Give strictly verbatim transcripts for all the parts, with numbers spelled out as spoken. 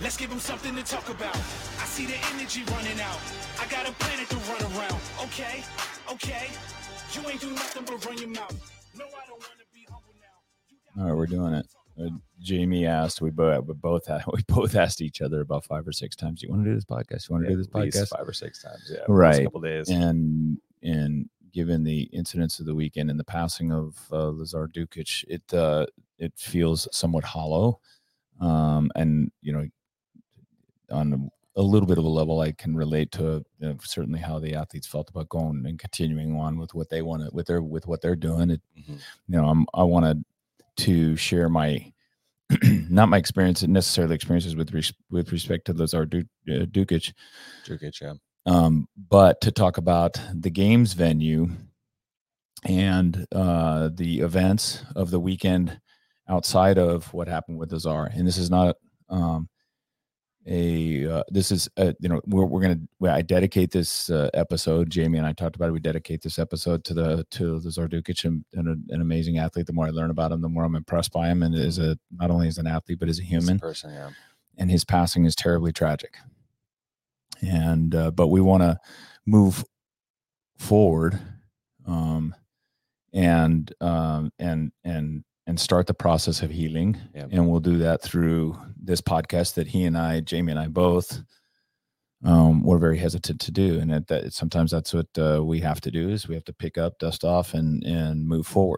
Let's give them something to talk about. I see the energy running out. I got a planet to run around. Okay, okay. You ain't do nothing but run your mouth. No, I don't want to be humble now. All right, we're doing it. Uh, Jamie asked. We both we both had, we both asked each other about five or six times. You want to do this podcast? You want to Yeah, do this at least podcast? five or six times. Yeah, right. A couple days. And and given the incidents of the weekend and the passing of uh, Lazar Dukic, it uh, it feels somewhat hollow. Um, and you know, on a little bit of a level, I can relate to you know, certainly how the athletes felt about going and continuing on with what they want to with their with what they're doing. It, mm-hmm. You know, I'm, I wanted to share my not my experience, necessarily experiences with res- with respect to Lazar du- uh, Dukic, Dukic, yeah. Um, but to talk about the games venue and uh, the events of the weekend outside of what happened with Lazar. And this is not um, a, uh, this is, a, you know, we're, we're going to, I dedicate this uh, episode, Jamie and I talked about it. We dedicate this episode to the, to Lazar Dukic, and, and a, an amazing athlete. The more I learn about him, the more I'm impressed by him. And as a, not only as an athlete, but as a human as a person, yeah. And his passing is terribly tragic. And, uh, but we want to move forward, um, and, um, and, and, and start the process of healing. Yep. And we'll do that through this podcast that he and I, Jamie and I both, um, were very hesitant to do. And that, that sometimes that's what, uh, we have to do is we have to pick up, dust off, and, and move forward.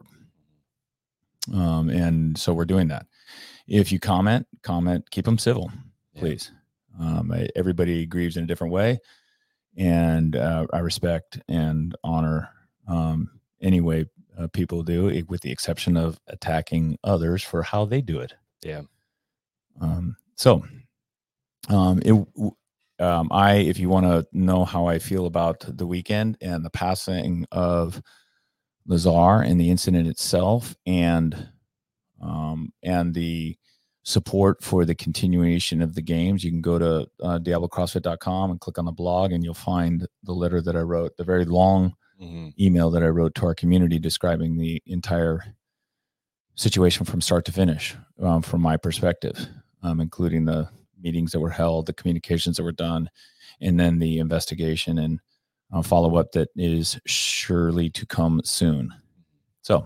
Um, and so we're doing that. If you comment, comment, keep them civil, please. Yep. Um, I, everybody grieves in a different way, and, uh, I respect and honor, um, any way uh, people do, with the exception of attacking others for how they do it. Yeah. Um, so, um, it, um, I, if you want to know how I feel about the weekend and the passing of Lazar and the incident itself, and, um, and the support for the continuation of the games, you can go to uh, diablo crossfit dot com and click on the blog, and you'll find the letter that I wrote, the very long mm-hmm. email that I wrote to our community describing the entire situation from start to finish, um, from my perspective, um, including the meetings that were held, the communications that were done, and then the investigation and uh, follow-up that is surely to come soon. So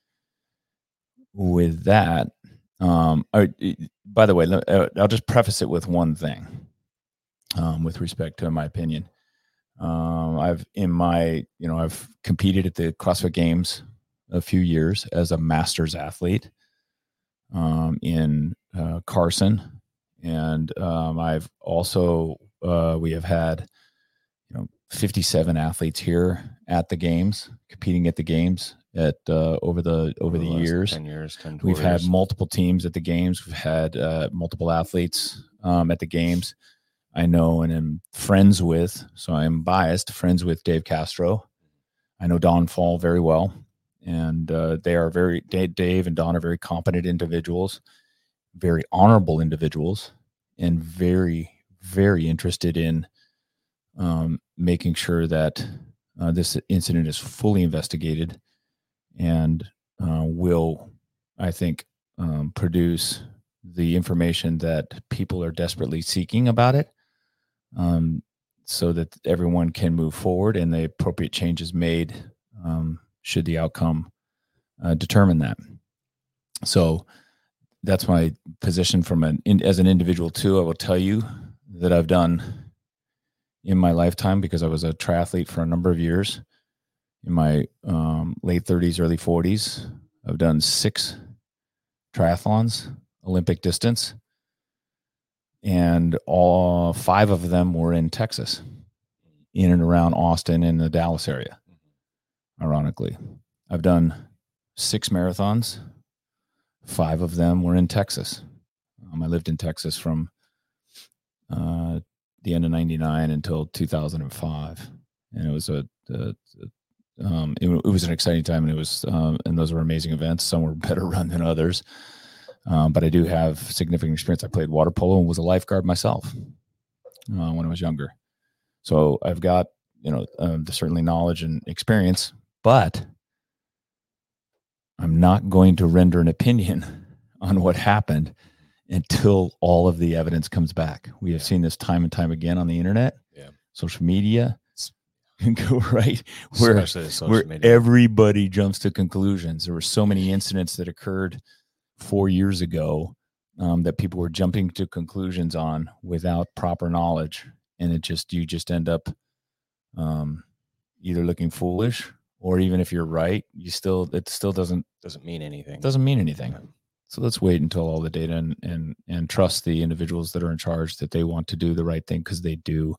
with that, um, I, by the way, I'll just preface it with one thing, um, with respect to my opinion. Um, I've in my, you know, I've competed at the CrossFit Games a few years as a masters athlete, um, in, uh, Carson. And, um, I've also, uh, we have had, you know, fifty-seven athletes here at the games, competing at the games at, uh, over the, over the years, ten years, ten, we've had years. multiple teams at the games. We've had, uh, multiple athletes, um, at the games. I know and am friends with, so I'm biased, friends with Dave Castro. I know Don Fall very well, and uh, they are very, Dave and Don are very competent individuals, very honorable individuals, and very, very interested in um, making sure that uh, this incident is fully investigated and uh, will, I think, um, produce the information that people are desperately seeking about it. Um, so that everyone can move forward and the appropriate changes made, um, should the outcome uh, determine that. So that's my position from an in, as an individual too. I will tell you that I've done in my lifetime, because I was a triathlete for a number of years in my um, late thirties, early forties. I've done six triathlons, Olympic distance. And all five of them were in Texas, in and around Austin and the Dallas area. Ironically, I've done six marathons. Five of them were in Texas. Um, I lived in Texas from uh, the end of ninety-nine until two thousand five. And it was a, a, a um, it, it was an exciting time, and it was, um, and those were amazing events. Some were better run than others. Um, but I do have significant experience. I played water polo and was a lifeguard myself uh, when I was younger. So I've got, you know, uh, certainly knowledge and experience, but I'm not going to render an opinion on what happened until all of the evidence comes back. We have Yeah. seen this time and time again on the internet, Yeah. social media, go right where, Especially the social where media. everybody jumps to conclusions. There were so many incidents that occurred four years ago um, that people were jumping to conclusions on without proper knowledge. And it just, you just end up um, either looking foolish, or even if you're right, you still, it still doesn't, Doesn't mean anything. doesn't mean anything. So let's wait until all the data and, and, and trust the individuals that are in charge that they want to do the right thing, because they do.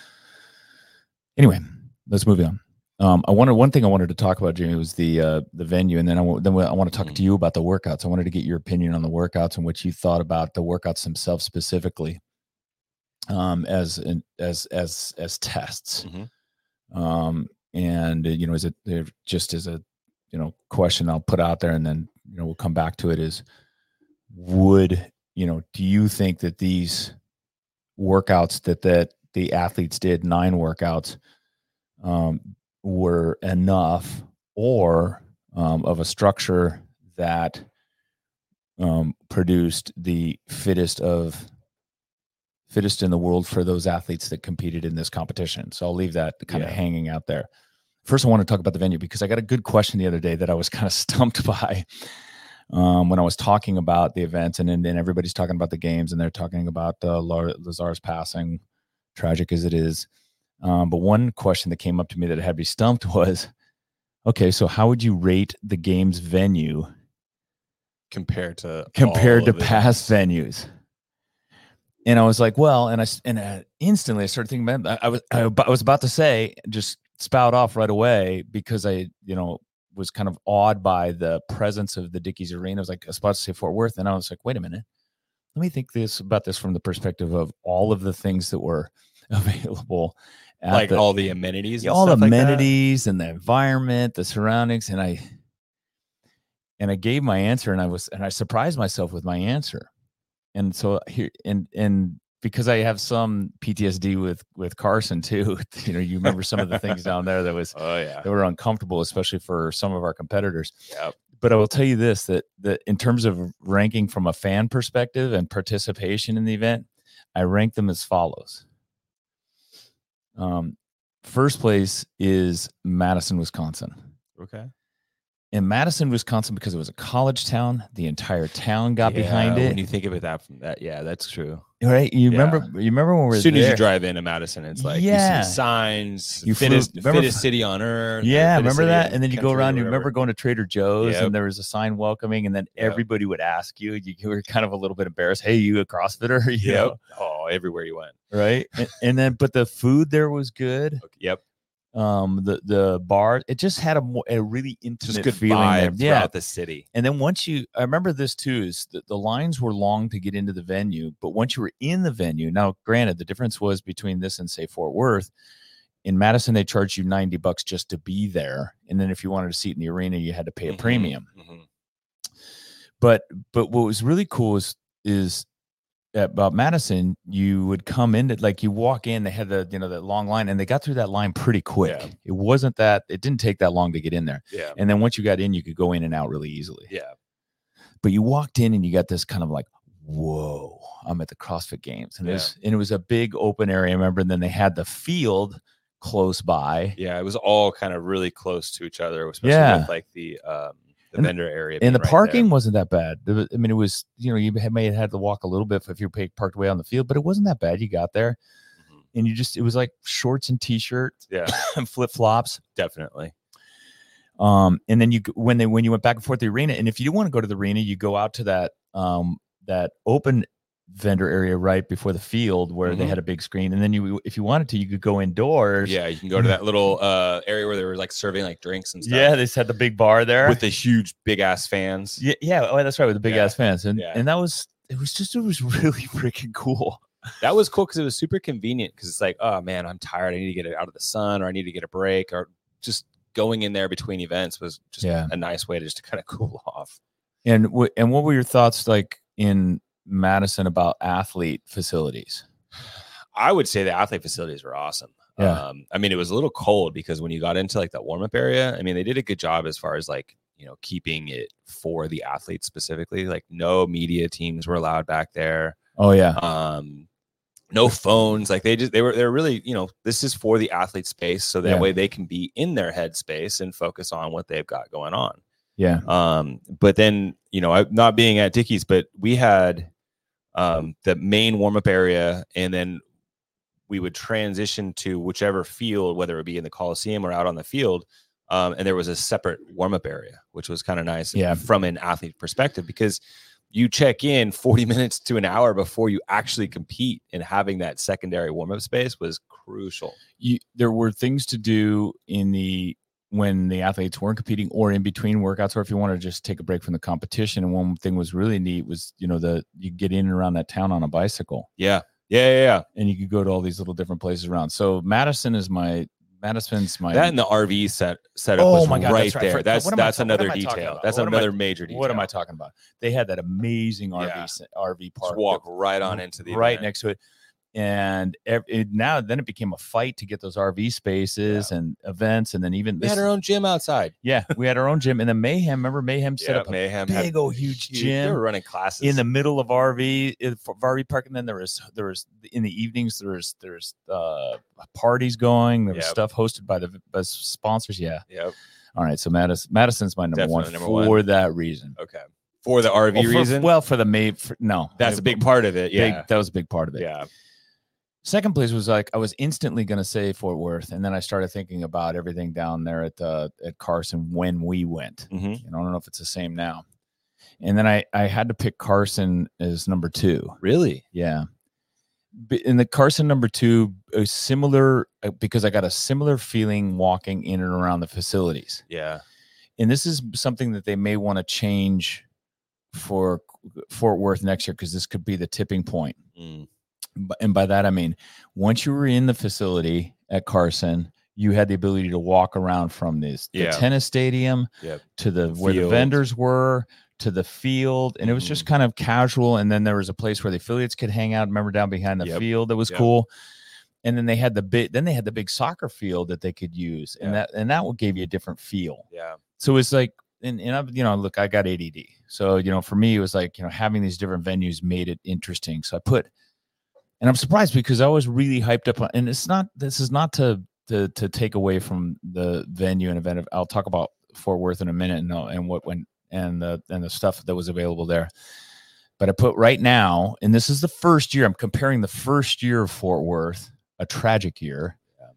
Anyway, let's move on. Um, I wanted one thing I wanted to talk about, Jamie, was the uh, the venue, and then I w- then I want to talk Mhm. to you about the workouts. I wanted to get your opinion on the workouts and what you thought about the workouts themselves specifically, um, as in, as as as tests. Mhm. Um, and uh, you know, is it uh, just as a you know question I'll put out there, and then you know we'll come back to it. Is would you know? Do you think that these workouts that that the athletes did, nine workouts, um, were enough, or um, of a structure that um, produced the fittest of fittest in the world for those athletes that competed in this competition? So I'll leave that kind of Yeah. hanging out there. First, I want to talk about the venue, because I got a good question the other day that I was kind of stumped by um, when I was talking about the events, and then, then everybody's talking about the games, and they're talking about uh, Lazar's passing, tragic as it is. Um, but one question that came up to me that had me stumped was, okay, so how would you rate the game's venue Compared to compared all to of the past events. venues? And I was like, well, and I s- and uh, instantly I started thinking, man, I, I was I, I was about to say, just spout off right away, because I you know was kind of awed by the presence of the Dickies Arena. I was like, I was about to say Fort Worth, and I was like, wait a minute, let me think this about this from the perspective of all of the things that were available, at Like the, all the amenities, yeah, and all the stuff like that? amenities and the environment, the surroundings, and I and I gave my answer, and I was and I surprised myself with my answer. And so here and and because I have some P T S D with with Carson too, you know, you remember some of the things down there that was Oh yeah. that were uncomfortable, especially for some of our competitors. Yep. But I will tell you this, that that in terms of ranking from a fan perspective and participation in the event, I rank them as follows. Um, first place is Madison, Wisconsin. Okay. In Madison, Wisconsin, because it was a college town, the entire town got Yeah, behind it. When you think of it that from that, yeah, that's true. Right? You Yeah. remember? You remember when we were As soon there? as you drive into Madison, it's like Yeah. you see signs, You flew- fittest, remember- fittest city on earth. or Yeah, fittest remember city that? in And then you go country or around, you whatever. remember going to Trader Joe's, Yep. and there was a sign welcoming, and then Yep. everybody would ask you, you, you were kind of a little bit embarrassed. Hey, you a CrossFitter? You Yep. know, Oh, everywhere you went. right? and, and then, but the food there was good. Okay. Yep. Um, the the bar, it just had a more, a really intimate Just good feeling vibe there. Yeah. throughout the city. And then once you, I remember this too, is that the lines were long to get into the venue, but once you were in the venue, now granted, the difference was between this and say Fort Worth. In Madison, they charged you ninety bucks just to be there, and then if you wanted a seat in the arena, you had to pay a Mhm, premium. mhm. But but what was really cool is is about Madison, you would come in, like you walk in, they had the you know that long line, and they got through that line pretty quick. Yeah. It wasn't that it didn't take that long to get in there, Yeah. and then once you got in, you could go in and out really easily. Yeah. But you walked in and you got this kind of like, whoa, I'm at the CrossFit Games, and it was and it was a big open area. I remember, and then they had the field close by. Yeah. It was all kind of really close to each other, especially Yeah. with like the um the And- vendor area. And being the right parking there. wasn't that bad. There was- I mean, it was, you know, you had- may have had to walk a little bit if you paid parked away on the field, but it wasn't that bad. You got there Mhm. and you just, it was like shorts and t-shirt Yeah, and flip flops. definitely. Um, and then you, when they, when you went back and forth the arena, and if you didn't want to go to the arena, you go out to that, um, that open vendor area right before the field where they Mhm. had a big screen. And then you, if you wanted to, you could go indoors. Yeah, you can go to that little uh area where they were like serving like drinks and stuff. Yeah. They just had the big bar there with the huge big ass fans. Yeah, yeah. Oh, that's right, with the big Yeah. ass fans, and Yeah. and that was it was just it was really freaking cool. That was cool because it was super convenient. Because it's like, oh man, I'm tired. I need to get out of the sun, or I need to get a break, or just going in there between events was just Yeah. a nice way to just to kind of cool off. And w- and what were your thoughts like in Madison about athlete facilities? I would say the athlete facilities were awesome. Yeah. Um, I mean, it was a little cold because when you got into like that warm up area, I mean, they did a good job as far as like, you know, keeping it for the athletes specifically. Like no media teams were allowed back there. Oh yeah. Um, no phones. Like they just they were they're really, you know, this is for the athlete space, so that Yeah. way they can be in their head space and focus on what they've got going on. Yeah. Um, but then, you know, I, not being at Dickies, but we had um, the main warm up area, and then we would transition to whichever field, whether it be in the Coliseum or out on the field. Um, and there was a separate warm up area, which was kind of nice Yeah. from an athlete perspective, because you check in forty minutes to an hour before you actually compete, and having that secondary warm up space was crucial. You, there were things to do in the when the athletes weren't competing or in between workouts, or if you want to just take a break from the competition. And one thing was really neat was, you know, the you get in and around that town on a bicycle. Yeah. Yeah. Yeah. yeah. And you could go to all these little different places around. So Madison is my Madison's my That and the R V set setup Oh was my God, right that's right. there. For- That's what am I that's ta- what another am I talking detail. about? That's What am I- another major detail. What am I talking about? They had that amazing R V Yeah. se- R V park. Just walk that- right on into the right event. next to it. And ev- it, now then it became a fight to get those R V spaces and events. And then even We this, had our own gym outside. yeah, we had our own gym. And then Mayhem, remember Mayhem set Yeah, up a Mayhem big had old huge They gym were running classes in the middle of R V in- for R V park. And then there was there was in the evenings there was there's uh parties going. There was Yep. stuff hosted by the by sponsors. Yeah. Yep. All right. So Madison Madison's my number one Definitely number for one. that reason. Okay. For the R V Well, for- reason. well, for the May, for, no, that's a big part of it. Big, Yeah. that was a big part of it. Yeah. Second place was like I was instantly going to say Fort Worth, and then I started thinking about everything down there at uh, at Carson when we went. Mm-hmm. You know, I don't know if it's the same now. And then I I had to pick Carson as number two. Really? Yeah, But in the Carson number two, a similar uh, because I got a similar feeling walking in and around the facilities. Yeah. And this is something that they may want to change for Fort Worth next year, because this could be the tipping point. Mm. B- And by that, I mean, once you were in the facility at Carson, you had the ability to walk around from this the Yeah. tennis stadium Yep. to the where the Field. vendors were to the field. And it was just Mhm. kind of casual. And then there was a place where the affiliates could hang out. Remember, down behind the Yep. field, that was Yep. cool. And then they had the big then they had the big soccer field that they could use. And Yeah. that and that would give you a different feel. Yeah. So it's like, and, and I, you know, look, I got A D D. So, you know, for me, it was like, you know, having these different venues made it interesting. So I put, and I'm surprised because I was really hyped up on, and it's not, this is not to, to, to take away from the venue and event. I'll talk about Fort Worth in a minute and, and what went, and the, and the stuff that was available there. But I put right now, and this is the first year, I'm comparing the first year of Fort Worth, a tragic year,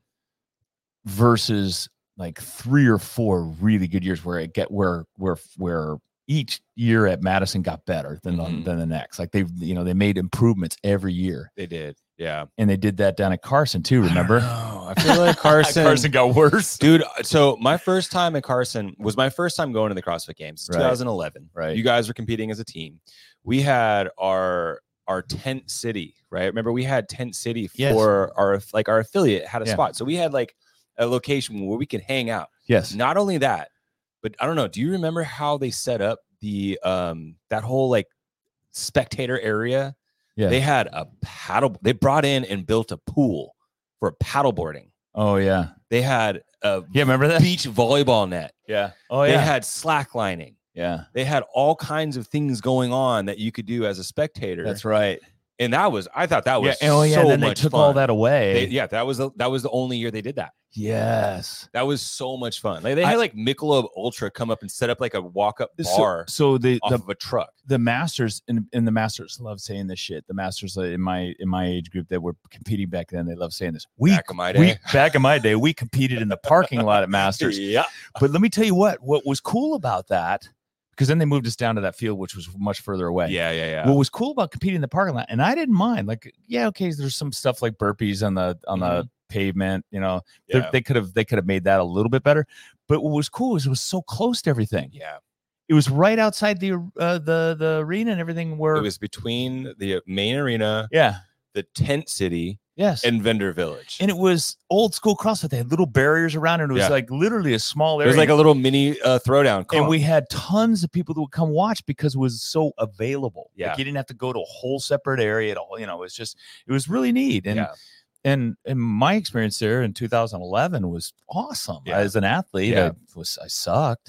versus like three or four really good years where it get where where where each year at Madison got better than Mhm. the, than the next. Like they've you know they made improvements every year, They did. Yeah. and they did that down at Carson too. Remember, I, I feel like Carson. Carson got worse. Dude, so my first time at Carson was my first time going to the CrossFit Games. It's Right. twenty eleven. Right. You guys were competing as a team. We had our our tent city, right? Remember, we had tent city for Yes. our like our affiliate had a Yeah. spot. So we had like a location where we could hang out. Yes, Not only that, but I don't know. Do you remember how they set up the um that whole like spectator area? yeah. They had a paddle. They brought in and built a pool for paddleboarding. oh yeah, They had a yeah. Remember that? beach volleyball net. Yeah. Oh They yeah. had slacklining. yeah. They had all kinds of things going on that you could do as a spectator. That's right. And that was, I thought that was Yeah. Oh yeah. so And then they much took fun. all that away. They- yeah, that was the, that was the only year they did that. yes. That was so much fun. Like they had I- like Michelob Ultra come up and set up like a walk up So, bar so the off the of a truck. the masters and, and the masters love saying this shit. The masters uh, in my in my age group that were competing back then, they love saying this. We Back in my we day. back in my day, we competed in the parking lot at Masters. Yeah. But let me tell you what, what was cool about that, because then they moved us down to that field, which was much further away. Yeah, yeah, yeah. What was cool about competing in the parking lot, and I didn't mind, like, yeah, okay, there's some stuff like burpees on the on the pavement, you know, they- yeah. they could have they could have made that a little bit better. But what was cool is it was so close to everything. yeah. It was right outside the uh, the the arena and everything. Where It was between the main arena, yeah, the tent city, yes, and Vendor Village. and it was old school CrossFit. They had little barriers around it. It was Yeah. like literally a small It area. was like a little mini uh, throwdown. and comp. we had tons of people that would come watch because it was so available. Yeah. Like you didn't have to go to a whole separate area at all. You know, it was just it was really neat. And yeah. and and my experience there in two thousand eleven was awesome. Yeah. As an athlete, Yeah. I was I sucked,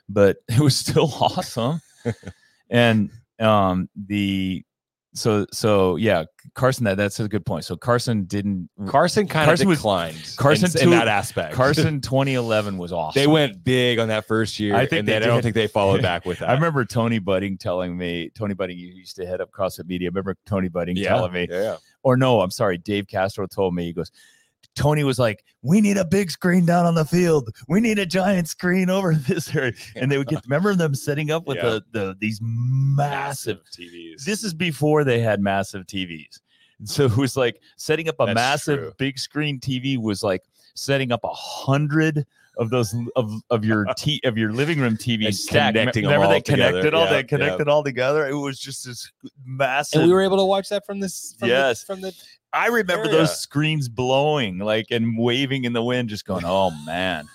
but it was still awesome. And um, the so so yeah, Carson. That that's a good point. So Carson didn't. Carson kind Carson of was- declined. Carson in, in too- that aspect. Carson twenty eleven was awesome. They went big on that first year, I think and they then I don't did. think they followed back with that. I remember Tony Budding telling me. Tony Budding used to head up CrossFit Media. I remember Tony Budding yeah, telling me, yeah, yeah. or no, I'm sorry, Dave Castro told me. He goes, Tony was like, "We need a big screen down on the field. We need a giant screen over this area." And they would get. Remember them setting up with Yeah. the the these massive. T Vs. This is before they had massive T Vs. So it was like setting up a That's massive true. big screen T V was like setting up a hundred of those of, of your t of your living room T V And stacked. connecting them Remember all they together. connected all Yeah, they connected all together. It was just this massive. and we were able to watch that from this. From Yes. the, from the I remember area. those screens blowing like and waving in the wind, just going, "Oh man."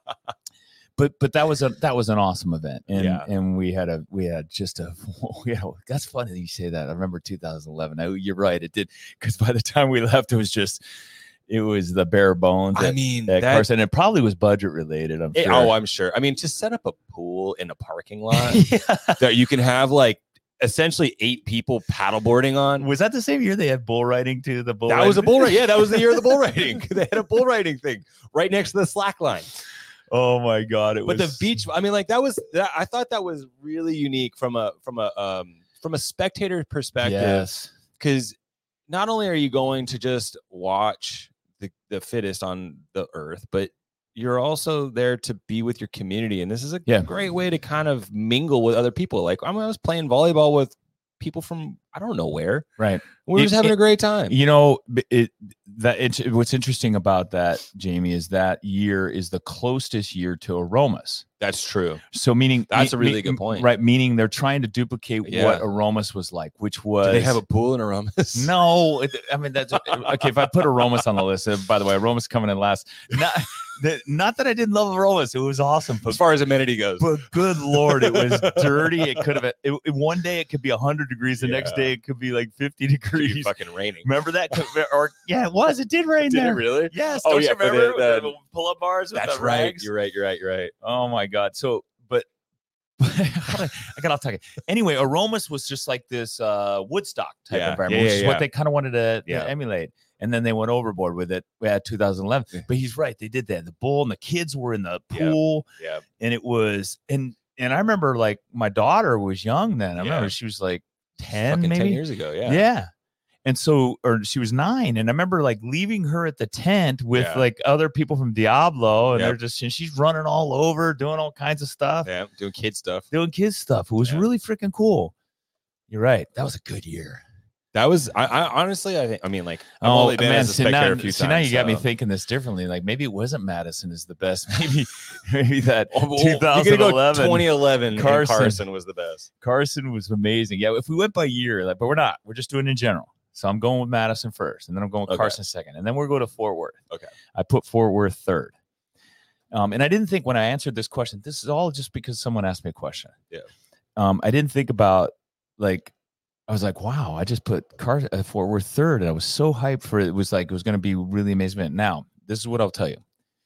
But but that was a that was an awesome event, and Yeah. and we had a we had just a we had a, that's funny that you say that. I remember two thousand eleven. I, you're right, it did, because by the time we left, it was just it was the bare bones. I at- mean, at that, Carson. It probably was budget related. I'm it- sure. oh, I'm sure. I mean, to set up a pool in a parking lot yeah. that you can have like essentially eight people paddleboarding on. Was that the same year they had bull riding too? The bull That was a riding? bull riding. Yeah, that was the year of the bull riding. They had a bull riding thing right next to the slack line. Oh my god! It But was the beach, I mean, like that was that, I thought that was really unique from a from a um from a spectator perspective, Yes. because not only are you going to just watch the, the fittest on the earth, but you're also there to be with your community. And this is a Yeah. great way to kind of mingle with other people. Like I, mean, I was playing volleyball with people from I don't know where. Right. We were It- just having it- a great time. You know, b- it that it's what's interesting about that, Jamie, is that year is the closest year to Aromas. That's true. So meaning That's a me- really me- good point. right? Meaning they're trying to duplicate Yeah. what Aromas was like, which was Do they have a pool in Aramis? no. it- I mean, that's okay. If I put Aromas on the list, uh, by the way, Aromas coming in last. Not, that, not that I didn't love Aromas; it was awesome. But As far as amenity goes. but good lord, it was dirty. It could have. It, it- one day it could be hundred degrees. The next Yeah. day it could be like fifty It'd be degrees. fucking raining. Remember that? Or yeah, it was. It did rain Did it there. really? Yes. Oh, Don't yeah, you for the- remember the- the pull-up bars? With That's the right. rags? You're right. You're right. You're right. Oh my god. So, but I got off talking. Anyway, Aromas was just like this uh, Woodstock type Yeah. environment, Yeah, which yeah, is yeah. what they kind of wanted to, to Yeah. emulate. And then they went overboard with it at two thousand eleven. Yeah. But he's right; they did that. The bull and the kids were in the Yeah. pool, Yeah. and it was and and I remember like my daughter was young then. I Yeah. remember she was like ten, Fucking maybe ten years ago. Yeah. yeah. And so, or she was nine, and I remember like leaving her at the tent with Yeah. like other people from Diablo, and Yep. they're just and she's running all over, doing all kinds of stuff, Yeah. Doing kid stuff. doing kids stuff. It was Yeah. really freaking cool. You're right. That was a good year. That was, I, I honestly, I think, I mean, like, I've Oh only been man, as a see, spectator now, a few see, times. now you got me so- thinking this differently. Like maybe it wasn't Madison is the best. Maybe maybe that Oh, well, you're gonna go twenty eleven twenty eleven. Carson. Carson. Carson was the best. Carson was amazing. Yeah, if we went by year, like, but we're not. We're just doing it in general. So I'm going with Madison first, and then I'm going with Okay. Carson second, and then we'll go to Fort Worth. Okay. I put Fort Worth third. Um, and I didn't think when I answered this question, this is all just because someone asked me a question. Yeah. Um, I didn't think about like I was like, wow, I just put Car- uh, Fort Worth third, and I was so hyped for it. It was like it was going to be really amazing. Now, this is what I'll tell you: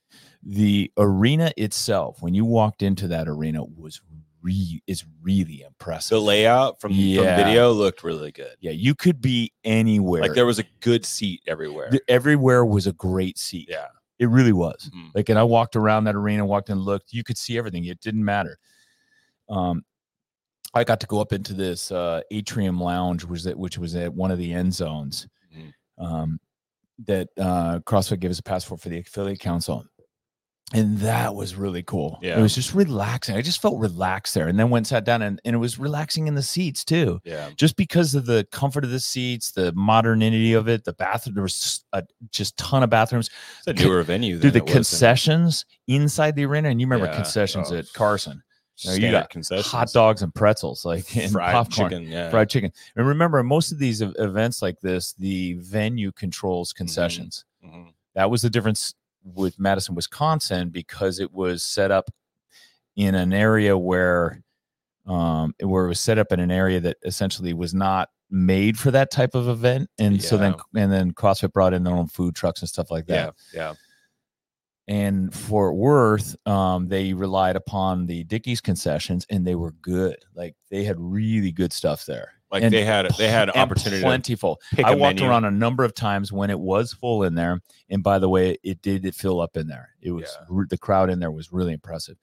the arena itself, when you walked into that arena, was re is really impressive. The layout from, Yeah. from video looked really good. Yeah, you could be anywhere. Like there was a good seat everywhere. Th- everywhere was a great seat. Yeah. It really was. Mhm. Like, and I walked around that arena, walked and looked. You could see everything. It didn't matter. Um, I got to go up into this uh, atrium lounge, was that which was at one of the end zones Mhm. um, that uh, CrossFit gave us a pass for for the affiliate council. And that was really cool. Yeah. It was just relaxing. I just felt relaxed there. And then went sat down and, and it was relaxing in the seats too. Yeah. Just because of the comfort of the seats, the modernity of it, the bathroom, there was a just ton of bathrooms. It's a newer venue. Dude, than the it was in concessions inside the arena, and you remember Yeah. concessions Oh. at Carson. You know, you standard got concessions. hot dogs and pretzels, like and fried popcorn, chicken. Yeah. fried chicken. And remember, most of these ev- events like this, the venue controls concessions. Mhm. That was the difference with Madison, Wisconsin, because it was set up in an area where, um, where it was set up in an area that essentially was not made for that type of event. And so then, and then CrossFit brought in their own food trucks and stuff like that. Yeah. Yeah. And Fort Worth, um, they relied upon the Dickies concessions, and they were good. Like they had really good stuff there. Like And they had they had and opportunity to plentiful. pick I a walked menu. around a number of times when it was full in there, and by the way, it did fill up in there. It was Yeah. re- the crowd in there was really impressive.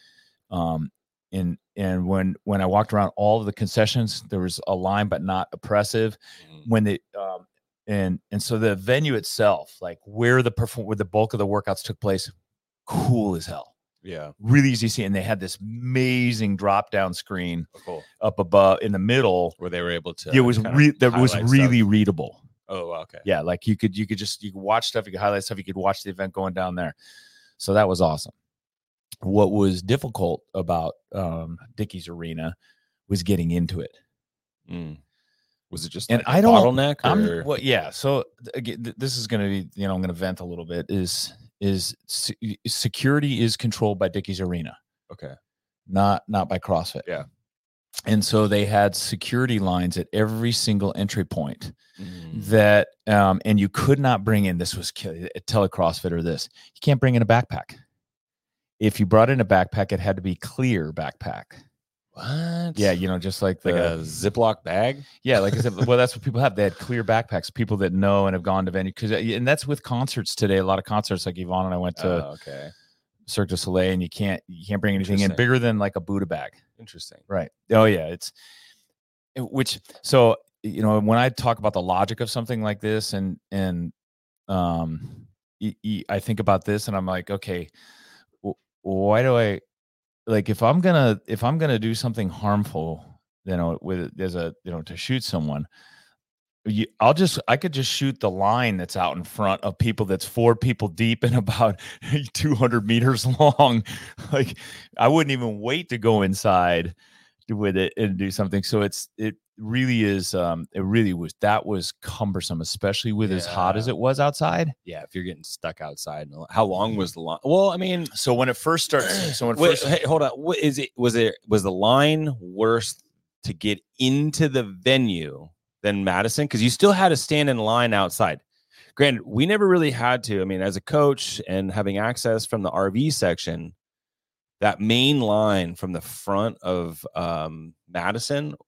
Um, and and when when I walked around all of the concessions, there was a line, but not oppressive. Mhm. When they um, and and so the venue itself, like where the perform where the bulk of the workouts took place, cool as hell. Yeah. Really easy to see, and they had this amazing drop down screen Oh, cool. up above in the middle. Where they were able to. It was kind of re- that was highlight really stuff. readable. Oh, okay. Yeah, like you could you could just you could watch stuff, you could highlight stuff, you could watch the event going down there. So that was awesome. What was difficult about um, Dickies Arena was getting into it. Mm. Was it just And like a I don't bottleneck? I'm Or? well, yeah. So th- again, th- this is going to be, you know, I'm going to vent a little bit. Is is se- security is controlled by Dickies Arena, Okay. not not by CrossFit. Yeah. And so they had security lines at every single entry point. Mm. That um, and you could not bring in. This was kill- tell a CrossFitter this. You can't bring in a backpack. If you brought in a backpack, it had to be clear backpack. What? Yeah, you know, just like the Like a Ziploc bag? yeah, like I said, well, that's what people have. They had clear backpacks. People that know and have gone to venue because, and that's with concerts today. A lot of concerts, like Yvonne and I went to Oh, okay. Cirque du Soleil, and you can't you can't bring anything in Interesting. bigger than like a Buddha bag. Interesting. Right. Oh yeah, it's it- which so you know when I talk about the logic of something like this, and and um, y- y- I think about this, and I'm like, okay, w- why do I like if I'm gonna if I'm gonna do something harmful, you know, with there's a you know to shoot someone. You, I'll just I could just shoot the line that's out in front of people that's four people deep and about two hundred meters long. Like I wouldn't even wait to go inside with it and do something. So it's it really is um it really was that was cumbersome, especially with as hot as Yeah. it was outside. Yeah, if you're getting stuck outside. How long was the line? Well, I mean, So when it first starts, so when wait, first hey, hold on. What is it? Was it was the line worse to get into the venue than Madison? Because you still had to stand in line outside. Granted, we never really had to. I mean, as a coach and having access from the R V section, that main line from the front of um, Madison,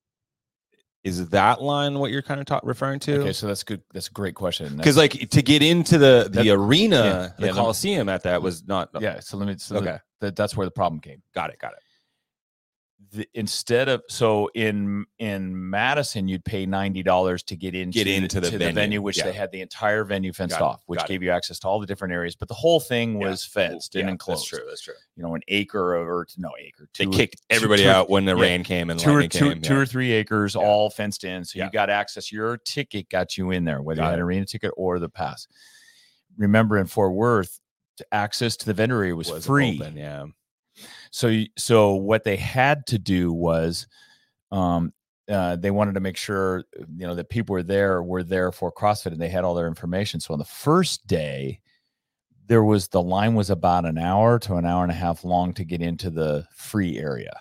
is that line what you're kind of ta- referring to? okay, so that's good. That's a great question. Because That's- like to get into the the That- arena, yeah, the yeah, let me- Coliseum at that was not. yeah, so let me so Okay. that, that's where the problem came. Got it. Got it. The, instead of so in in Madison, you'd pay ninety dollars to get into Get into the to venue, which yeah. they had the entire venue fenced Got it, off, which got it. gave you access to all the different areas. But the whole thing Yeah. was fenced and Yeah, enclosed. That's true. That's true. You know, an acre or, or no acre. They two- kicked two- everybody two- out when the yeah, rain came and Two or lightning two, came. two yeah. or three acres, Yeah. all fenced in. So Yeah. you got access. Your ticket got you in there, whether Got you had it. an arena ticket or the pass. Remember, in Fort Worth, to access to the vendor area was, Was free. open, yeah. So, you- so what they had to do was, um, uh, they wanted to make sure, you know, that people were there, were there for CrossFit, and they had all their information. So on the first day, there was the line was about an hour to an hour and a half long to get into the free area,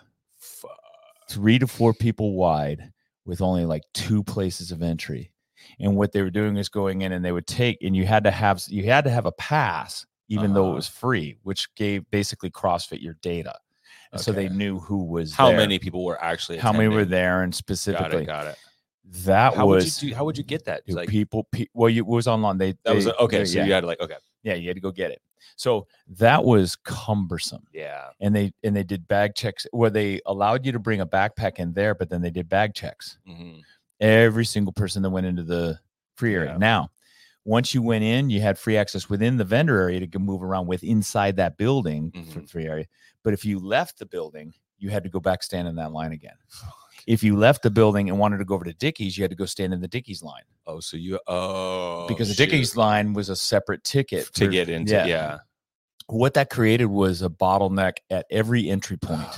three to four people wide, with only like two places of entry. And what they were doing is going in, and they would take, and you had to have you had to have a pass, even though it Uh-huh. was free, which gave basically CrossFit your data. And so they Okay. knew who was How there, many people were actually? how many were attending? there, and Got specifically it. Got it. that How was would you do? How would you get that? dude, Like people, pe- well, you, it was online. They that was they- okay. they- So yeah, you had to like okay. yeah, you had to go get it. So that was cumbersome. Yeah. And they and they did bag checks where they allowed you to bring a backpack in there, but then they did bag checks. Mhm. Every single person that went into the free area. Yeah. Now, once you went in, you had free access within the vendor area to go move around with inside that building for Mhm. free area. But if you left the building, you had to go back stand in that line again. If you left the building and wanted to go over to Dickies, you had to go stand in the Dickies line Oh, so you oh because the shoot. Dickies line was a separate ticket to for- get into yeah. yeah. What that created was a bottleneck at every entry point.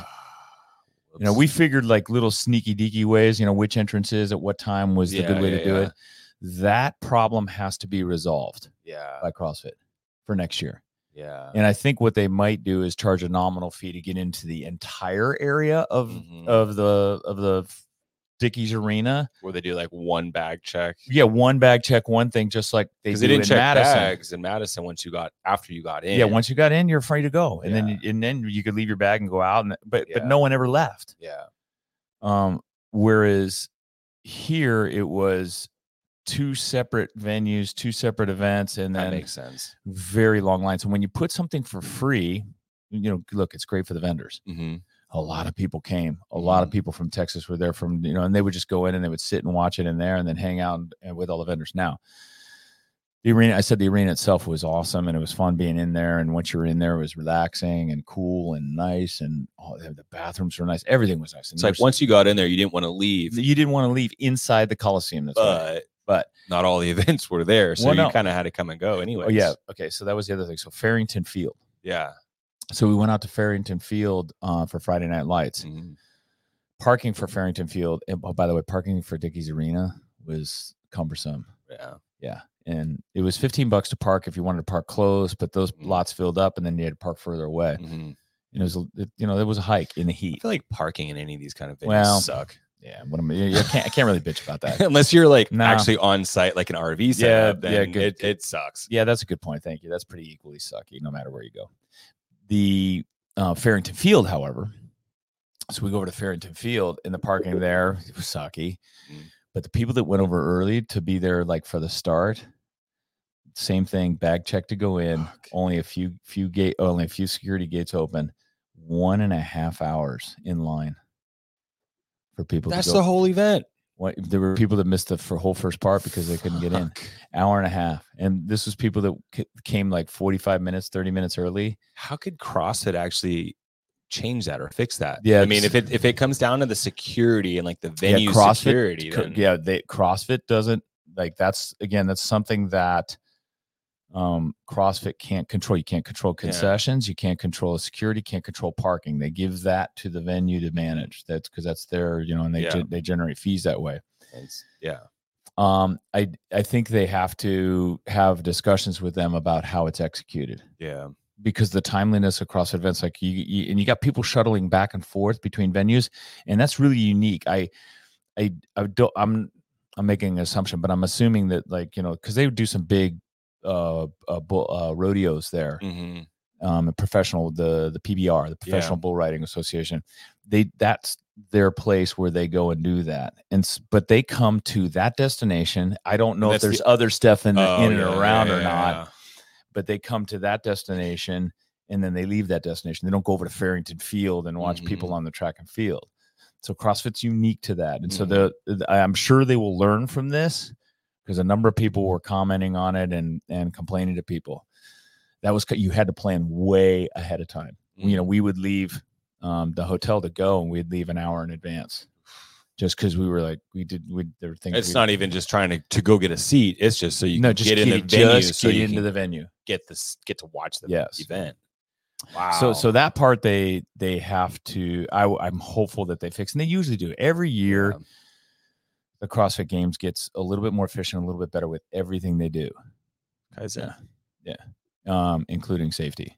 You know, we figured like little sneaky deaky ways, you know, which entrance is at what time was the Yeah, good way yeah, to do yeah. it. That problem has to be resolved yeah by CrossFit for next year. yeah And I think what they might do is charge a nominal fee to get into the entire area of Mhm. of the of the Dickies Arena. Where they do like one bag check. Yeah, one bag check, one thing, just like they do they didn't in check Madison. bags in Madison once you got after you got in. Yeah, once you got in, you're free to go, and Yeah. then and then you could leave your bag and go out, and but Yeah. but no one ever left. Yeah. Um, whereas here it was two separate venues, two separate events, and That then makes sense. very long lines. And when you put something for free, you know, look, it's great for the vendors. Mm-hmm. A lot of people came. A lot of people from Texas were there from, you know, and they would just go in and they would sit and watch it in there and then hang out and, and with all the vendors. Now, the arena, I said the arena itself was awesome and it was fun being in there. And once you were in there, it was relaxing and cool and nice. And oh, the bathrooms were nice. Everything was nice. And It's like once you got in there, you didn't want to leave. you didn't want to leave inside the Coliseum. That's but right. But not all the events were there. So Well, you no. kind of had to come and go anyway. oh, yeah. Okay. So that was the other thing. So Farrington Field. Yeah. So we went out to Farrington Field uh, for Friday Night Lights. Mhm. Parking for Farrington Field. And oh, by the way, parking for Dickies Arena was cumbersome. Yeah. Yeah. And it was fifteen bucks to park if you wanted to park close, but those Mhm. lots filled up and then you had to park further away. Mhm. And it was, a- it, you know, there was a hike in the I heat. feel like parking in any of these kind of venues Well, suck. Yeah. What am I, yeah, I can't, I can't really bitch about that. Unless you're like No. actually on site, like an R V setup, Yeah, then yeah, good, it, good. it sucks. Yeah, that's a good point. Thank you. That's pretty equally sucky no matter where you go. The uh, Farrington Field, however, so we go over to Farrington Field and the parking there was sucky. Mm. But the people that went over early to be there, like for the start, same thing, bag check to go in, Fuck. only a few, few gate, only a few security gates open, one and a half hours in line for people. That's to go. the whole event. What, there were people that missed the for whole first part because they couldn't get in. Fuck. Hour and a half, and this was people that c- came like forty-five minutes, thirty minutes early. How could CrossFit actually change that or fix that? Yeah, I mean, if it's- it if it comes down to the security and like the venue CrossFit, security, co- then yeah, they CrossFit doesn't like that's again that's something that um CrossFit can't control. You can't control concessions, you can't control security, can't control parking. They give that to the venue to manage. That's because that's their, you know, and they Yeah. ge- they generate fees that way. it's- yeah, Um, I I think they have to have discussions with them about how it's executed. yeah, Because the timeliness of CrossFit events, like you, you and you got people shuttling back and forth between venues, and that's really unique. I, I, I don't. I'm, I'm making an assumption, but I'm assuming that, like, you know, because they would do some big, uh, uh, bull, uh rodeos there, hmm um, a professional, the the P B R, the Professional Bull Riding Association. They that's their place where they go and do that, and s- but they come to that destination. I don't know if that's there's the- other stuff in the, Oh, in and yeah, around yeah, or yeah, not. yeah. But they come to that destination and then they leave that destination. They don't go over to Farrington Field and watch people Mhm. on the track and field. So CrossFit's unique to that. And so Mhm. the, the I'm sure they will learn from this because a number of people were commenting on it and and complaining to people. That was you had to plan way ahead of time. You know, we would leave um, the hotel to go and we'd leave an hour in advance. Just because we were like, we did, we there were things. It's we, not even just trying to, to go get a seat. It's just so you no, can just get in the get, venue, just so get you into can the venue. get this get to watch the Yes. event. Wow. So, so that part they they have to. I, I'm hopeful that they fix, and they usually do. Every year, Yeah. the CrossFit Games gets a little bit more efficient, a little bit better with everything they do, Kaizen. um, including safety.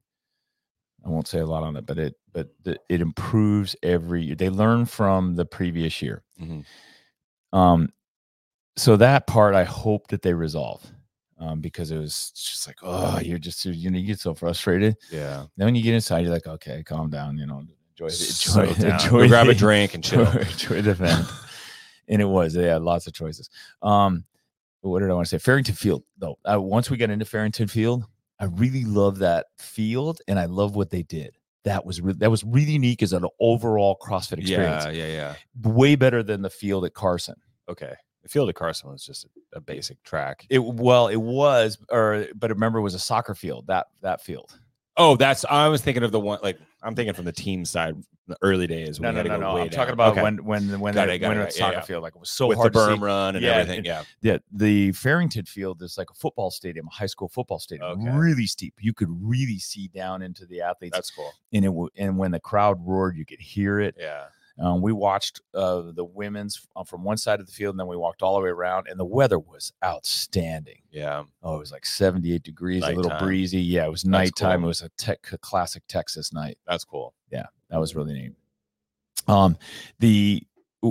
I won't say a lot on it, but it but the, it improves every year. They learn from the previous year. Mhm. Um, so that part I hope that they resolve, um, because it was just like, oh, you're just you know you get so frustrated. Yeah. Then when you get inside, you're like, okay, calm down. You know, enjoy it. So Enjoy, down. enjoy Go grab a the- drink and chill. enjoy the event. And it was, they had lots of choices. Um, what did I want to say? Farrington Field, though. Uh, once we got into Farrington Field, I really love that field, and I love what they did. That was re- that was really unique as an overall CrossFit experience. Yeah, yeah, yeah. Way better than the field at Carson. Okay. The field at Carson was just a, a basic track. It well, it was, or but remember, it was a soccer field. That that field. Oh, that's I was thinking of the one like I'm thinking from the team side, the early days. No, when no, we no, had to go no. way I'm down. talking about Okay. when when when Got they it, got when it, it got was it. Yeah, soccer yeah. field. Like it was so with the hard to see. berm run and Yeah, everything. it- Yeah. Yeah, the Farrington Field is like a football stadium, a high school football stadium, Okay. really steep. You could really see down into the athletes, That's cool. and it w- and when the crowd roared, you could hear it. Yeah. Um, we watched uh, the women's uh, from one side of the field, and then we walked all the way around, and the weather was outstanding. Yeah. Oh, it was like seventy-eight degrees, a little Nighttime. breezy. Yeah, it was That's nighttime. cool. It was a, tech, a classic Texas night. That's cool. That was really neat. Um, the w-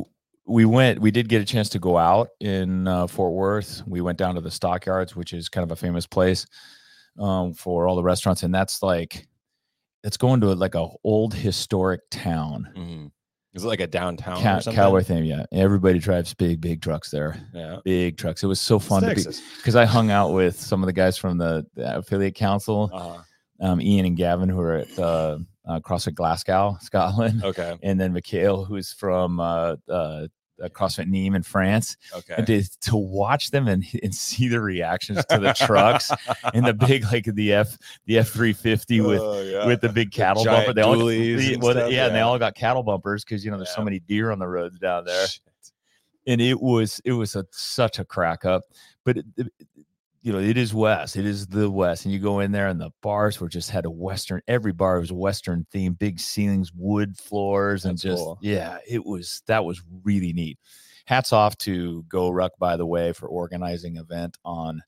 we went. We did get a chance to go out in uh, Fort Worth. We went down to the Stockyards, which is kind of a famous place um, for all the restaurants, and that's like it's going to like a old historic town. Mm-hmm. Is it like a downtown Cow- or something? Cowboy thing? Yeah, everybody drives big, big trucks there. Yeah, big trucks. It was so fun It's to be Texas. because I hung out with some of the guys from the, the affiliate council, Uh-huh. um, Ian and Gavin, who are at uh, uh, CrossFit Glasgow, Scotland, Okay. and then Mikhail, who's from uh, uh, CrossFit Nîmes in France. Okay. And to, to watch them and, and see the reactions to the trucks and the big like the F the F three fifty with Oh, yeah. with the big cattle giant bumper. They all, dualies the- and well, stuff, yeah, and they yeah. all got cattle bumpers because you know there's so Yeah. many deer on the roads down there. Shit. And it was it was a, such a crack up, but it, it, you know it is West, it is the West, and you go in there and the bars were just had a Western. Every bar was a Western theme, big ceilings, wood floors, and That's just cool. yeah, it was that was really neat. Hats off to Go Ruck, by the way, for organizing an event on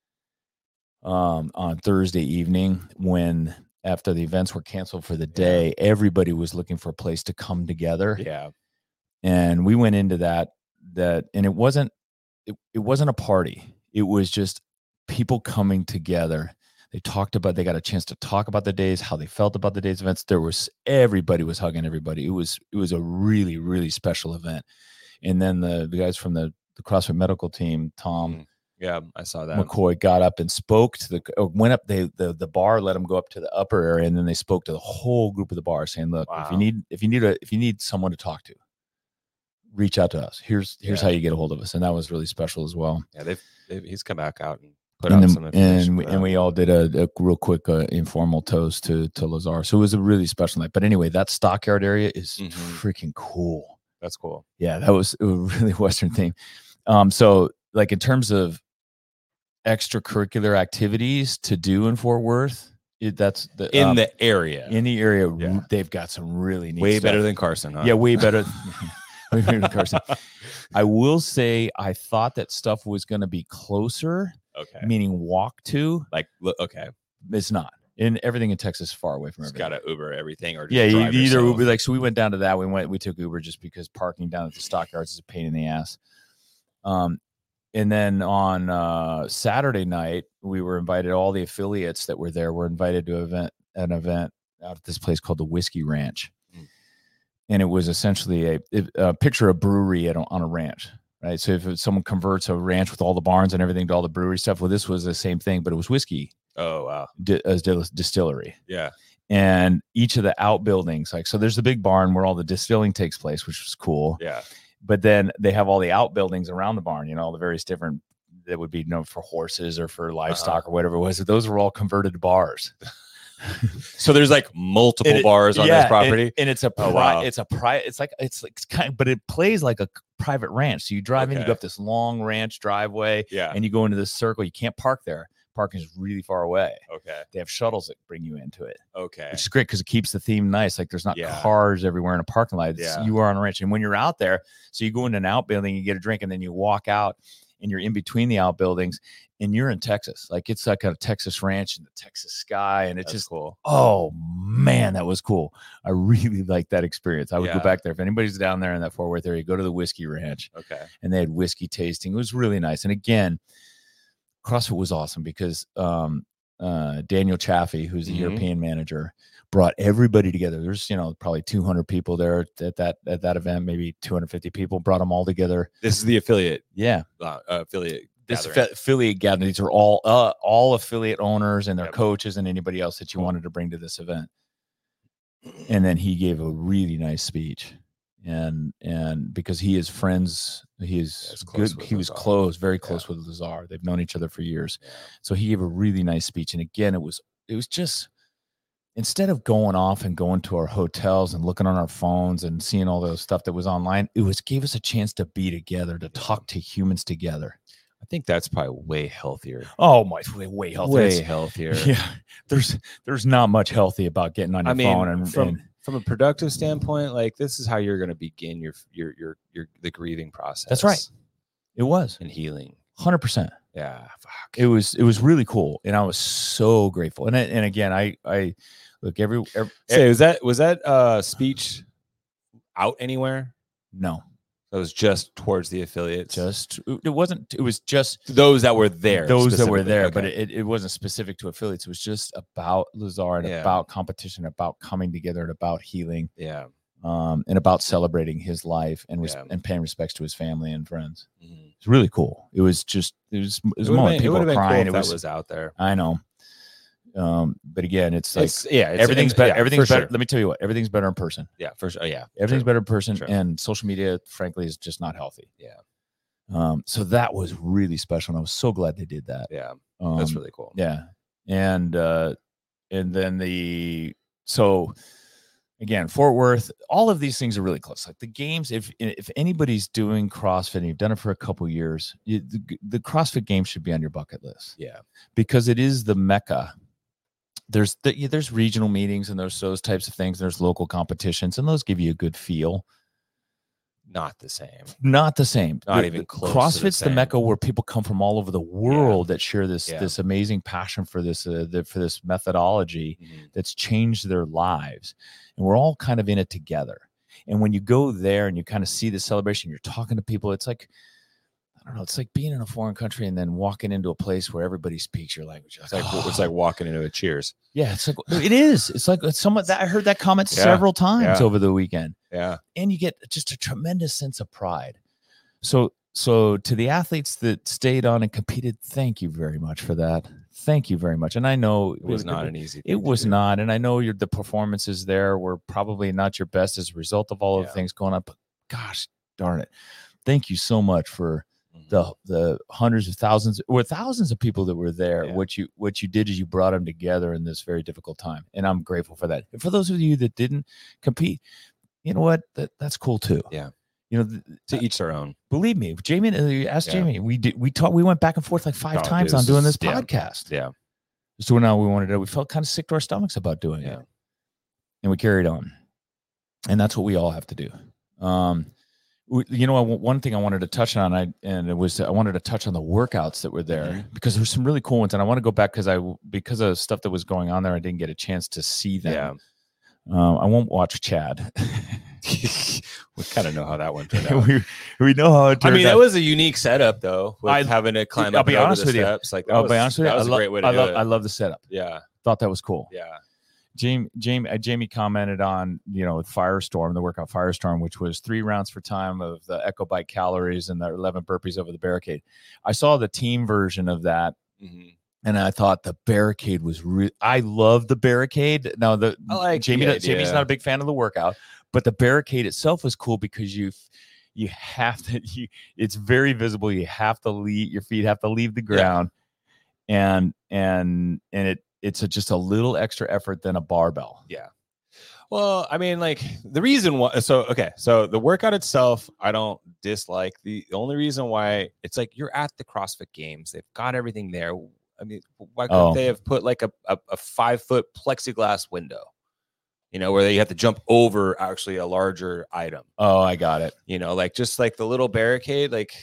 um on Thursday evening when after the events were canceled for the day, everybody was looking for a place to come together. Yeah. And we went into that that and it wasn't it, it wasn't a party. It was just people coming together. They talked about they got a chance to talk about the days, how they felt about the day's events. There was everybody was hugging everybody. It was it was a really, really special event. And then the, the guys from the, the CrossFit medical team, Tom Mhm. Yeah, I saw that. McCoy, got up and spoke to the or went up. They the the bar let them go up to the upper area, and then they spoke to the whole group of the bar, saying, "Look, if you Wow. need if you need a if you need someone to talk to, reach out to us. Here's here's Yeah. how you get a hold of us." And that was really special as well. Yeah, they've, they've he's come back out and put And out then, some information. and we, for and that. we all did a, a real quick uh, informal toast to to Lazar. So it was a really special night. But anyway, that Stockyard area is Mhm. freaking cool. That's cool. Yeah, that was a really Western theme. Um, so like in terms of extracurricular activities to do in Fort Worth, it, that's the In um, the area. in the area, Yeah. they've got some really neat Way stuff. better than Carson, huh? Yeah, way better. Way better than Carson. I will say I thought that stuff was going to be closer, Okay. meaning walk to. Like, look, okay. It's not. And everything in Texas is far away from Just everything. got to Uber everything or just Yeah, you, drive you either yourself. Uber, like so we went down to that. We went, we took Uber just because parking down at the Stockyards is a pain in the ass. Um, and then on uh, Saturday night, we were invited. All the affiliates that were there were invited to event an event out at this place called the Whiskey Ranch, Mm. and it was essentially a, a picture of brewery at, a- on a ranch. Right, so if someone converts a ranch with all the barns and everything to all the brewery stuff, well, this was the same thing, but it was whiskey Oh, wow. di- as dis- distillery. Yeah. And each of the outbuildings, like so there's the big barn where all the distilling takes place, which was cool. Yeah. But then they have all the outbuildings around the barn, you know, all the various different that would be, you know, for horses or for livestock or whatever it was. Those were all converted to bars. So there's like multiple And it- bars on yeah, this property. and, and it's a Oh, pri- wow. it's a pri- it's like it's like it's kind of, but it plays like a private ranch. So you drive in, you Okay. go up this long ranch driveway, yeah. and you go into this circle. You can't park there. Parking is really far away. Okay. They have shuttles that bring you into it, Okay. which is great because it keeps the theme nice. Like there's not Yeah. cars everywhere in a parking lot. It's, Yeah. You are on a ranch. And when you're out there, so you go into an outbuilding, you get a drink, and then you walk out and you're in between the outbuildings and you're in Texas. Like it's like a Texas ranch in the Texas sky. And it's That's just, cool. oh man, that was cool. I really liked that experience. I would Yeah. go back there. If anybody's down there in that Fort Worth area, go to the Whiskey Ranch. Okay. And they had whiskey tasting. It was really nice. And again, CrossFit was awesome because um, uh, Daniel Chaffee, who's the Mhm. European manager, brought everybody together. There's, you know, probably two hundred people there at that at that event, maybe two hundred fifty people. Brought them all together. This is the affiliate. Yeah, Uh, affiliate. this gathering. affi- affiliate gathering. These are all uh, all affiliate owners and their Yep. coaches and anybody else that you Cool. wanted to bring to this event. And then he gave a really nice speech. And and because he is friends, he is Yes, close good. with He was Lazar. close, very Yeah. close with Lazar. They've known each other for years. Yeah. So he gave a really nice speech. And again, it was it was just instead of going off and going to our hotels and looking on our phones and seeing all those stuff that was online, it was gave us a chance to be together, to talk to humans together. I think that's probably way healthier. Oh my, way, way healthier. Way It's- healthier. Yeah, there's there's not much healthy about getting on your I mean, phone and, from and from a productive standpoint, like this is how you're going to begin your your your your the grieving process. That's right. it was And healing. one hundred percent. Yeah. Fuck. It was it was really cool, and I was so grateful. And I, and again, I I look every, every Say, was that was that uh speech out anywhere? no. That was just towards the affiliates. Just it wasn't. It was just those that were there. Those that were there, Okay. but it, it wasn't specific to affiliates. It was just about Lazar and Yeah. about competition, about coming together, and about healing, Yeah. um, and about celebrating his life and res- Yeah. and paying respects to his family and friends. Mhm. It's really cool. It was just it was it was a It would've moment. been- it People would've were been cool crying. if It that was, was out there. I know. Um, but again, it's like It's, yeah, it's, everything's and- better. yeah, everything's for better. sure. Let me tell you what, everything's better in person. Yeah, for sure. Oh, yeah, Everything's true. better in person, True. and social media, frankly, is just not healthy. Yeah. Um, so that was really special, and I was so glad they did that. Yeah, Um, that's really cool. Yeah, and uh, and then the so again, Fort Worth, all of these things are really close. Like the games, if if anybody's doing CrossFit and you've done it for a couple years, you, the, the CrossFit Games should be on your bucket list Yeah, because it is the mecca. There's the, yeah, there's regional meetings and there's those types of things. There's local competitions, and those give you a good feel. not the same. Not the same. Not The- even the close to the CrossFit's the, same. mecca where people come from all over the world that share this Yeah. this amazing passion for this uh, the, for this methodology Mhm. that's changed their lives, and we're all kind of in it together. And when you go there and you kind of see the celebration, you're talking to people. It's like I don't know. It's like being in a foreign country and then walking into a place where everybody speaks your language. It's like it's like walking into a Cheers. yeah, it's like it is. It's like it's someone that I heard that comment Yeah. several times Yeah. over the weekend. Yeah, And you get just a tremendous sense of pride. So, so to the athletes that stayed on and competed, thank you very much for that. Thank you very much. And I know it was not an easy. it thing to was do. not, and I know your the performances there were probably not your best as a result of all of Yeah. the things going on. But gosh darn it, thank you so much for Mhm. the the hundreds of thousands or thousands of people that were there. Yeah. What you what you did is you brought them together in this very difficult time, and I'm grateful for that. And for those of you that didn't compete, you know what? That that's cool too. Yeah. You know, th- To each their own. believe me, Jamie. Uh, you asked Yeah. Jamie. We did. We talked. We went back and forth like five No, times it on was doing this just- yeah. podcast. Yeah, So now we wanted to. We felt kind of sick to our stomachs about doing Yeah. it, and we carried on. And that's what we all have to do. Um, we, you know, one thing I wanted to touch on, I and it was I wanted to touch on the workouts that were there Mhm. because there's some really cool ones, and I want to go back because I because of stuff that was going on there, I didn't get a chance to see them. yeah. Um, I won't watch Chad. We kind of know how that one turned out. we we know how it I turned mean, out. that was a unique setup, though. With I- having to climb I'll up be and over honest the with you. steps. Like, that I'll was, be honest with you. that was I a lo- great way to I do love it. I love the setup. Yeah, Thought that was cool. yeah, Jamie, Jamie, uh, Jamie commented on, you know, Firestorm, the workout Firestorm, which was three rounds for time of the Echo Bike calories and the eleven burpees over the barricade. I saw the team version of that, Mhm. and I thought the barricade was real. I love the barricade. Now, the I like Jamie, the Jamie's idea. not a big fan of the workout, but the barricade itself was cool because you you have to. You, it's very visible. You have to leave. Your feet have to leave the ground, and and and it. It's a, just a little extra effort than a barbell. Yeah. Well, I mean, like the reason why, so, okay. So the workout itself, I don't dislike. The only reason why it's like you're at the CrossFit Games, they've got everything there. I mean, why couldn't Oh. they have put like a, a, a five foot plexiglass window, you know, where you have to jump over actually a larger item, Oh, I got it. you know, like just like the little barricade, like,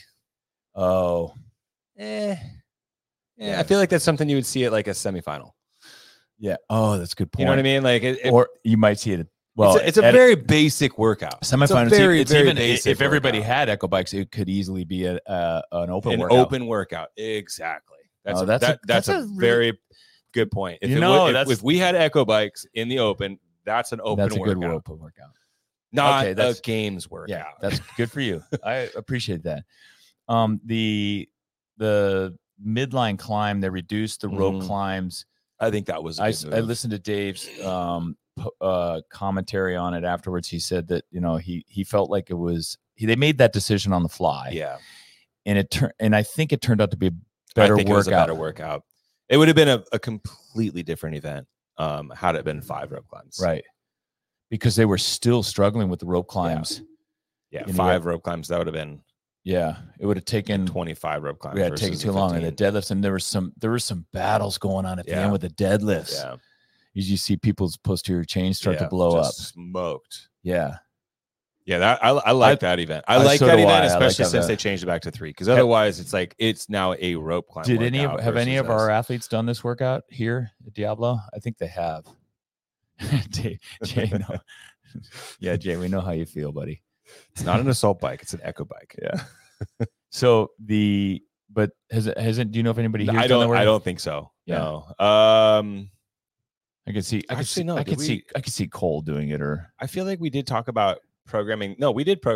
Oh, eh, yeah, I feel like that's something you would see at like a semifinal. yeah. Oh, that's a good point. You know what I mean? Like, it, it- Or you might see it. Well, it's a, it's a at very basic workout. It's a semifinals. very, It's very even basic if everybody workout. had Echo Bikes, it could easily be a, uh, an open an workout. open workout. Exactly. That's Oh, a, that's a- that, that's, that's a, a really- very good point. If You it know, would, if, that's- if we had Echo Bikes in the open, that's an open That's a workout. good open workout. Not Okay, that's- a games workout. Yeah, that's good for you. I appreciate that. Um, the the midline climb, they reduced the rope Mhm. climbs. I think that was a I, good s- move. I listened to Dave's um, po- uh, commentary on it afterwards. He said that, you know, he he felt like it was he, they made that decision on the fly. Yeah. and it turned and I think it turned out to be a better I think it was a workout. better workout. It would have been a, a completely different event um, had it been five rope climbs. Right. Because they were still struggling with the rope climbs. Yeah. You know, Five rope climbs. That would have been Yeah. It would have taken twenty-five rope climbs. we had taken versus too the long. And the fifteen. deadlifts, and there was some there were some battles going on at the Yeah. end with the deadlifts. Yeah. You, you see people's posterior chains start to Yeah, blow up. just Smoked. Yeah. Yeah, that I, I like that event. I, I- like so that do event, I. I like especially that since event. they changed it back to three. Because otherwise, it's like it's now a rope climb. Did any of workout have any versus of our this. athletes done this workout here at Diablo? I think they have. Jay, Jay, no. Yeah, Jay, we know how you feel, buddy. It's not an assault bike; it's an echo bike. Yeah. So the but has it hasn't? Do you know if anybody here? I don't. I don't think so. Yeah. No. Um, I could see. I could Actually, see. no, I did could we- see. I could see Cole doing it, or I feel like we did talk about programming. No, we did. Pro-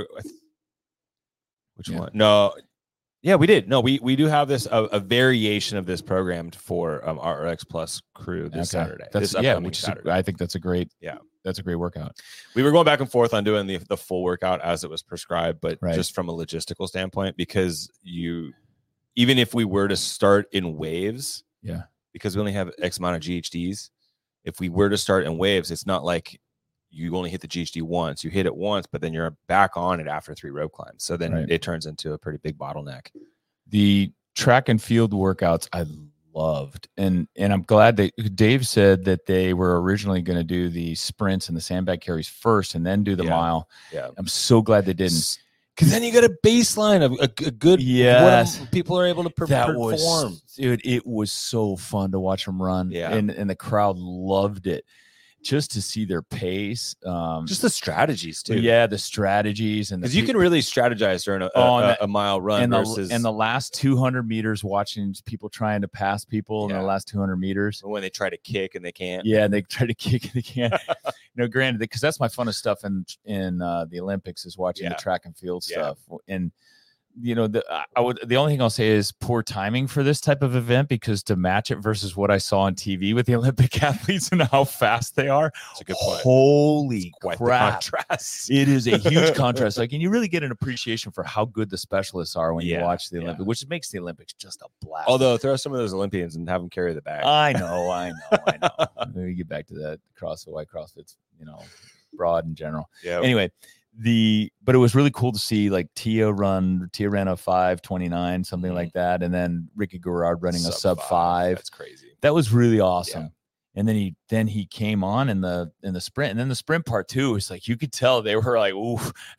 Which Yeah. one? No. Yeah, we did. No, we we do have this a, a variation of this programmed for um, R X Plus crew this Okay. Saturday. That's this yeah. upcoming Which is, Saturday. I think that's a great. Yeah. That's a great workout. We were going back and forth on doing the the full workout as it was prescribed, but Right. just from a logistical standpoint, because you, even if we were to start in waves, Yeah. because we only have X amount of G H Ds, if we were to start in waves, it's not like you only hit the G H D once. You hit it once, but then you're back on it after three rope climbs. So then Right. it turns into a pretty big bottleneck. The track and field workouts I loved, and and I'm glad that Dave said that they were originally going to do the sprints and the sandbag carries first, and then do the Yeah. mile. Yeah. I'm so glad they didn't. Because then you get a baseline of a, a good, Yes. what people are able to per- That perform. was, dude, it was so fun to watch them run. Yeah. And and the crowd loved it. Just to see their pace. Um Just the strategies but too. yeah, the strategies and the Because you pe- can really strategize during a, a, Oh, and a- that- a mile run and the, versus and the last two hundred meters watching people trying to pass people in Yeah. the last two hundred meters. when they try to kick and they can't. Yeah, and they try to kick and they can't. you know, granted, because that's my funnest stuff in in uh, the Olympics is watching Yeah. the track and field Yeah. stuff. And you know, the I- I would the only thing I'll say is poor timing for this type of event, because to match it versus what I saw on T V with the Olympic athletes and how fast they are, That's a good point. holy Quite the crap! contrast. It is a huge contrast. Like, and you really get an appreciation for how good the specialists are when you Yeah, watch the yeah. Olympics, which makes the Olympics just a blast. Although throw some of those Olympians and have them carry the bag. I know, I know, I know. We get back to that CrossFit, why CrossFit's, you know, broad in general. yeah. Anyway, the but it was really cool to see like Tia run. Tia ran a five twenty-nine, something Mhm. like that, and then Ricky Garrard running a Sub sub five. That's crazy. That was really awesome. And then he then he came on in the in the sprint, and then the sprint part too was like you could tell they were like, ooh.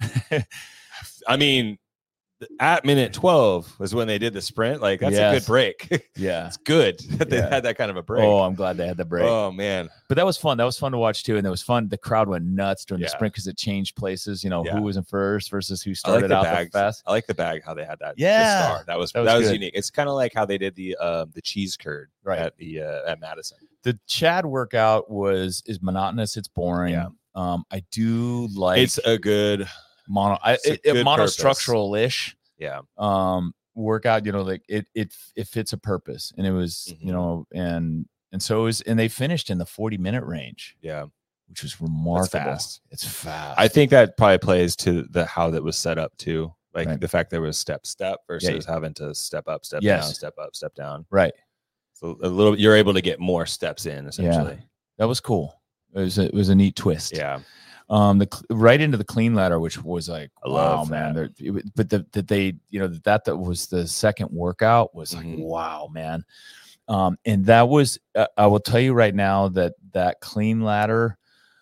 I mean, at minute twelve was when they did the sprint. Like that's a Yes. good break. Yeah. It's good that they Yeah. had that kind of a break. Oh, I'm glad they had the break. Oh, man. But that was fun. That was fun to watch too, and it was fun. The crowd went nuts during Yeah. the sprint because it changed places. You know, Yeah. who was in first versus who I like started the out bag. the fast. I like the bag. How they had that. the Yeah, star. that was that that was was, good. unique. It's kind of like how they did the uh, the cheese curd Right. at the uh, at Madison. The Chad workout was is monotonous. It's boring. Yeah. Um, I do like It's a good mono I, it's a it, it, good monostructural ish yeah. um workout. You know, like it it it fits a purpose, and it was Mhm. you know and and so it was, and they finished in the forty minute range, Yeah. which was remarkable. fast. It's fast. I think that probably plays to the how that was set up too. Like Right. the fact there was step step versus having to step up, step Yes. down, step up, step down. right. So a little you're able to get more steps in essentially. That was cool. It was a, it was a neat twist. Yeah. Um, the cl- right into the clean ladder, which was like, I wow, love man. that. There- it- But the, that they, you know, that that was the second workout was like, Mhm. wow, man. Um, and that was, uh, I will tell you right now that that clean ladder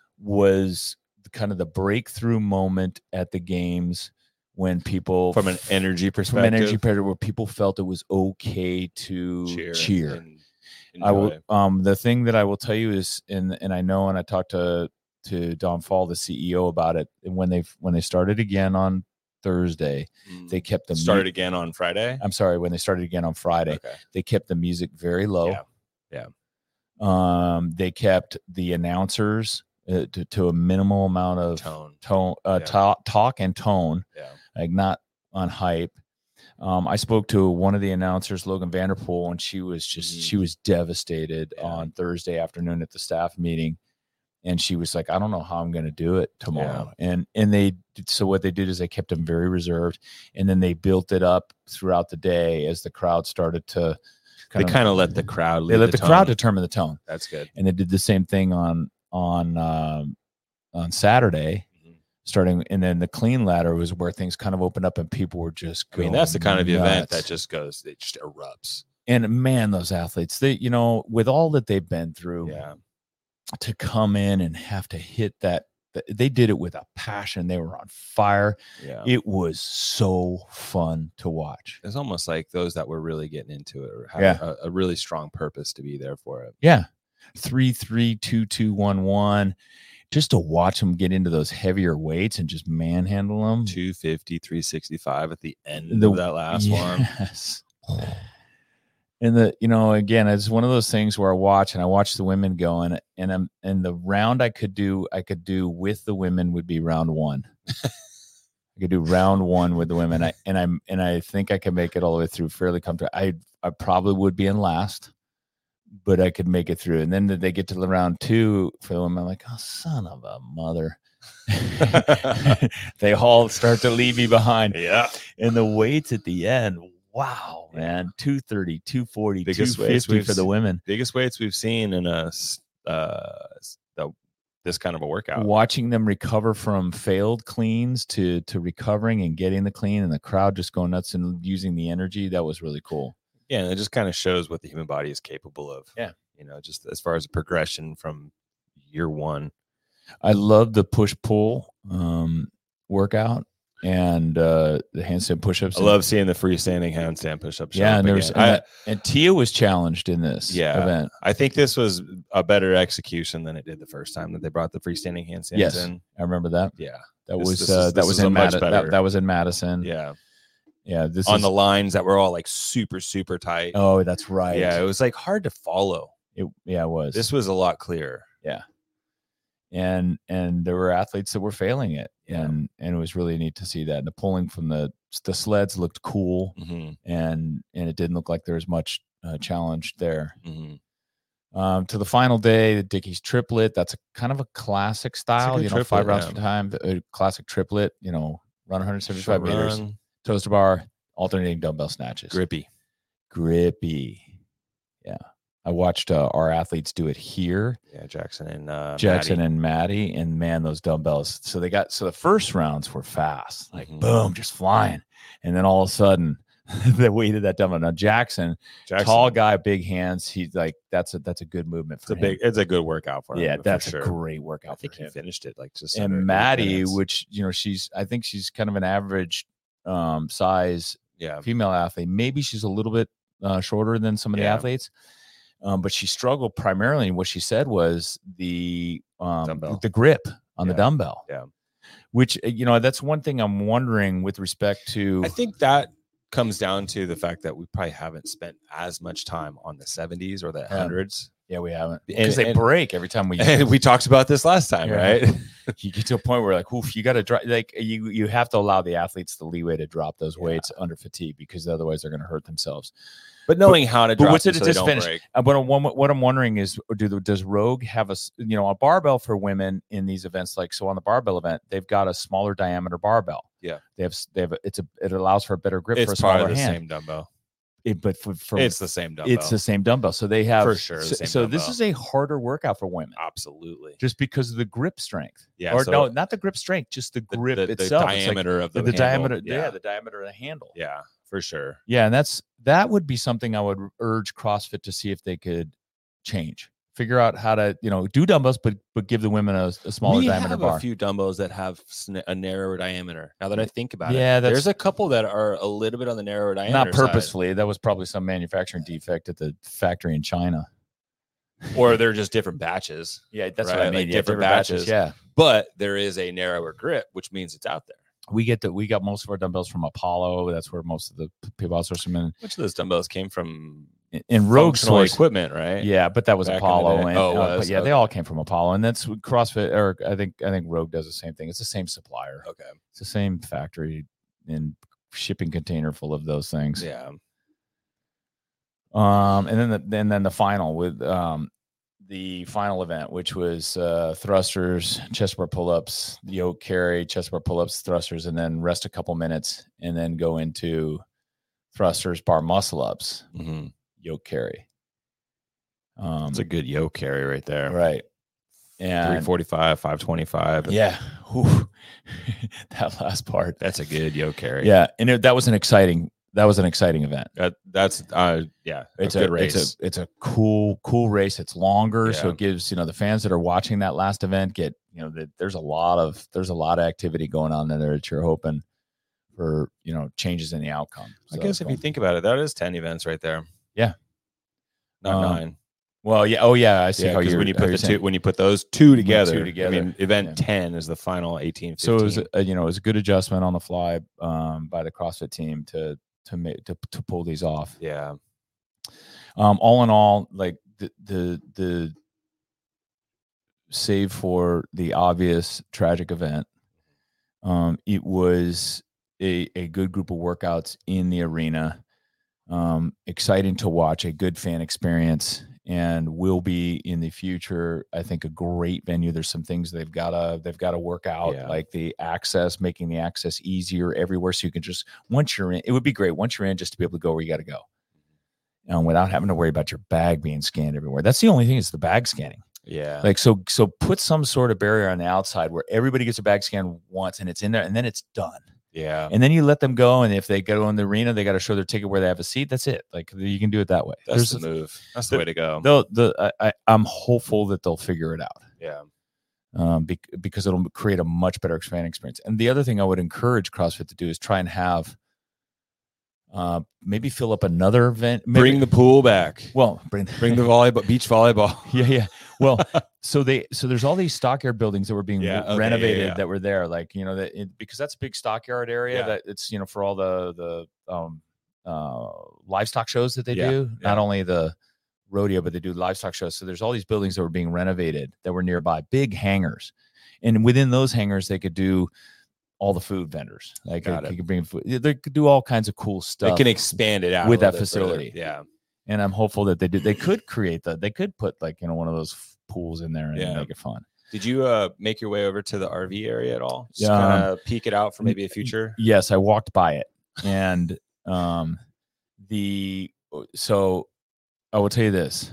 was kind of the breakthrough moment at the games when people From an energy from perspective. an energy perspective, where people felt it was okay to cheer. cheer. and I will. enjoy. Um, the thing that I will tell you is, and and I know, and I talked to to Don Fall, the C E O, about it. And when they when they started again on Thursday, Mm. they kept the mu- started again on Friday. I'm sorry, when they started again on Friday, Okay. they kept the music very low. Yeah. Yeah. Um, they kept the announcers uh, to to a minimal amount of Tone. tone, uh, Yeah. talk, talk and tone, Yeah. like not on hype. Um, I spoke to one of the announcers, Logan Vanderpool, and she was just Mhm. she was devastated Yeah. on Thursday afternoon at the staff meeting, and she was like, "I don't know how I'm going to do it tomorrow." And and they did- so what they did is they kept them very reserved, and then they built it up throughout the day as the crowd started to. They kind of let the crowd they lead let the, tone. crowd determine the tone, That's good. and they did the same thing on on um, on Saturday. Mhm. Starting, and then the clean ladder was where things kind of opened up and people were just I mean, going that's the kind of event nuts. that just goes, it just erupts. And man, those athletes, they, you know, with all that they've been through, Yeah. to come in and have to hit that, th- they did it with a passion. They were on fire. Yeah. It was so fun to watch. It's almost like those that were really getting into it or have Yeah. a, a really strong purpose to be there for it. Yeah. Three, three, two, two, one, one. just to watch them get into those heavier weights and just manhandle them. two fifty, three sixty-five at the end The- of that last one. Yes. And the, you know, again, it's one of those things where I watch and I watch the women go and, and I'm, and the round I could do, I could do with the women would be round one. I could do round one with the women. I, and I'm, and I think I can make it all the way through fairly comfortable. I, I probably would be in last, but I could make it through. And then they get to the round two for the women. I'm like, oh, son of a mother. They all start to leave me behind. Yeah. And the weights at the end, wow, man, two thirty, two forty, Biggest two weights fifty we've for the women. Biggest weights we've seen in a uh, the, this kind of a workout. Watching them recover from failed cleans to to recovering and getting the clean, and the crowd just going nuts and using the energy, that was really cool. Yeah, and it just kind of shows what the human body is capable of. Yeah. You know, just as far as a progression from year one. I love the push-pull um, workout and uh, the handstand push-ups. I love seeing the freestanding handstand push-up. Yeah, and there's again. and, I, that- and Tia was challenged in this Yeah. event. I think this was a better execution than it did the first time that they brought the freestanding handstands Yes. in. I remember that. Yeah. That This- was this uh, is- that this was is a in much Madi- that, better- that was in Madison. Yeah. Yeah, this On is the lines that were all like super, super tight. oh, that's right. Yeah. It was like hard to follow. it, yeah, it was. This was a lot clearer. and and there were athletes that were failing it, Yeah. and and it was really neat to see that. And the pulling from the the sleds looked cool, Mm-hmm. and and it didn't look like there was much uh, challenge there. Mm-hmm. Um, to the final day, the Dickies triplet. That's a kind of a classic style, good you know, triplet, five rounds yeah. for time. A classic triplet, you know, run one seventy-five Short meters, run, toes to bar, alternating dumbbell snatches. grippy. Grippy. Yeah, I watched uh, our athletes do it here. Yeah, Jackson and uh, Jackson Maddie. and Maddie, and man, those dumbbells. So they got so the first rounds were fast, like Mhm. boom, just flying, and then all of a sudden, the weight of that dumbbell. Now Jackson, Jackson, tall guy, big hands. He's like that's a that's a good movement It's for a him. big. It's a good workout for him. yeah, for that's sure. a great I workout think for he him. finished it like just under eight And Maddie, minutes. which you know, she's I think she's kind of an average um, size yeah, female athlete. Maybe she's a little bit uh, shorter than some of the Yeah. athletes. Um, but she struggled primarily. What she said was the um, Dumbbell. the grip on the Yeah. dumbbell. Yeah. Which uh, you know, that's one thing I'm wondering with respect to. I think that comes down to the fact that we probably haven't spent as much time on the seventies or the Yeah. hundreds. yeah, we haven't And- because they and- break every time we. And we talked about this last time, Yeah. right? You get to a point where like, oof, you got to drop. Like you, you have to allow the athletes the leeway to drop those Yeah. weights under fatigue because otherwise they're going to hurt themselves. But knowing how to but drop what's them it so to they just don't finish? break. Uh, But what, what I'm wondering is, do the, does Rogue have a s- you know a barbell for women in these events? Like so on the barbell event, they've got a smaller diameter barbell. Yeah. they have s- they have a, it's a it allows for a better grip for a It's part smaller of the hand. same dumbbell. It- but for, for It's the same dumbbell. it's the same dumbbell. So they have For sure, the So, same so this dumbbell. is a harder workout for women Absolutely. just because of the grip strength. Yeah. or so no, not the grip strength, just the the, grip the, the itself. It's like diameter of the, the, handle. diameter. Yeah. Yeah. the diameter of the handle. Yeah, for sure. Yeah, and that's that would be something I would urge CrossFit to see if they could change, figure out how to you know do dumbbells, but but give the women a, a smaller we diameter have bar. a few dumbbells that have sn- a narrower diameter. Now that I think about Yeah, it, that's- there's a couple that are a little bit on the narrower diameter. Not side. purposefully. That was probably some manufacturing defect at the factory in China. or they're just different batches. Yeah, that's Right, what I like mean. Yeah, different batches. batches. Yeah, But there is a narrower grip, which means it's out there. we get the we got most of our dumbbells from Apollo. That's where most of the p- people outsource them in. Which of those dumbbells came from In Rogue functional source, equipment, right? yeah, but that was Back in the Apollo. day. And, Oh, it uh, but was? yeah, they Okay. all came from Apollo, and that's what CrossFit. Or I think I think Rogue does the same thing. It's the same supplier. Okay. It's the same factory and shipping container full of those things. Yeah. Um, and then the and then the final with um the final event, which was uh thrusters, chest bar pull-ups, yoke carry, chest bar pull-ups, thrusters, and then rest a couple minutes and then go into thrusters, bar muscle ups, Mm-hmm. yoke carry. Um It's a good yoke carry right there. right. three And forty-five, five twenty-five. yeah, whew, that last part. That's a good yoke carry. Yeah, and it, that was an exciting that was an exciting event. That, that's, uh, yeah, It's a a, good race. It's a it's a cool cool race. It's longer, so Yeah. it gives you know the fans that are watching that last event get you know that there's a lot of there's a lot of activity going on there that you're hoping for you know changes in the outcome. I So guess it's if you cool. think about it, that is ten events right there. Yeah. Not Um, nine. Well, yeah. Oh, yeah. I see Yeah, how because you're when you how put you're the two saying. when you put those two Two together, together, I mean, event yeah. ten is the final eighteen. So it was, fifteen. a, you know, it was a good adjustment on the fly um, by the CrossFit team to to make to to pull these off. Yeah. Um, all in all, like the the the save for the obvious tragic event, um, it was a a good group of workouts in the arena. Um, exciting to watch, a good fan experience, and will be in the future, I think, a great venue. There's some things they've gotta they've gotta work out, Yeah. like the access, making the access easier everywhere, so you can just, once you're in, it would be great once you're in, just to be able to go where you got to go, um, without having to worry about your bag being scanned everywhere. That's the only thing, is the bag scanning. Yeah. Like, so so put some sort of barrier on the outside where everybody gets a bag scan once and it's in there, and then it's done. yeah. And then you let them go, and if they go in the arena, they got to show their ticket where they have a seat. That's it. Like, you can do it that way. That's There's the move. That's the- the way to go. they'll the I, I, I'm hopeful that they'll figure it out, Yeah. um, bec- because it'll create a much better fan experience. And the other thing I would encourage CrossFit to do is try and have, uh, maybe fill up another event. Maybe, Bring the pool back. well, bring Bring the volleyball, beach volleyball. yeah, yeah. Well, so they so there's all these stockyard buildings that were being Yeah, re- okay, yeah, renovated yeah. that were there, like, you know, that it, because that's a big stockyard area, Yeah. that it's, you know, for all the the um uh livestock shows that they Yeah, do, yeah. not only the rodeo, but they do livestock shows. So there's all these buildings that were being renovated that were nearby, big hangars, and within those hangars they could do all the food vendors. Like, Got they, it. could bring food. They could do all kinds of cool They stuff. can expand it out with a little that bit further. facility. Yeah. And I'm hopeful that they did. They could create that. They could put, like, you know, one of those f- pools in there and Yeah. make it fun. Did you uh make your way over to the R V area at all? Just Yeah, kind of peek it out for maybe a future. Yes, I walked by it, and um, the so I will tell you this: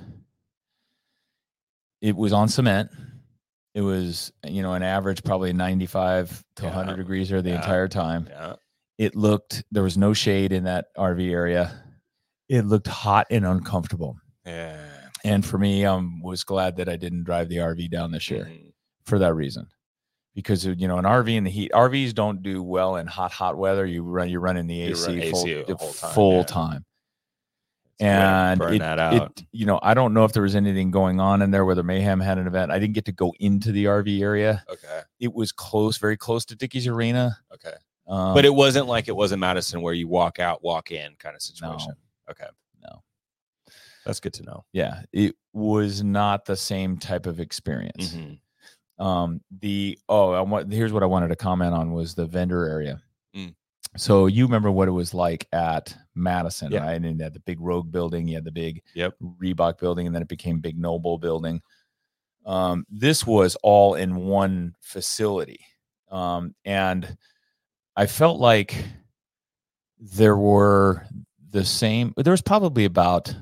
it was on cement. It was, you know, an average probably ninety-five to one hundred Yeah. degrees there the Yeah. entire time. Yeah. It looked, there was no shade in that R V area. It looked hot and uncomfortable. Yeah. And for me, I um, was glad that I didn't drive the R V down this year Mhm. for that reason. Because, you know, an R V in the heat, R Vs don't do well in hot, hot weather. You run, you're running the You A C run full, A C the the whole time, full yeah. time. It's a way to And burn it, that out. it, you know, I don't know if there was anything going on in there, whether Mayhem had an event. I didn't get to go into the R V area. Okay. It was close, very close to Dickies Arena. Okay. Um, But it wasn't like it was in Madison where you walk out, walk in kind of situation. Okay. No. That's good to know. yeah, it was not the same type of experience. Mhm. Um, the oh, I want here's what I wanted to comment on was the vendor area. Mm. So you remember what it was like at Madison, Yeah. right? And you had the big Rogue building, you had the big Yep. Reebok building, and then it became Big Noble building. Um, this was all in one facility, um, and I felt like there were the same. There was probably about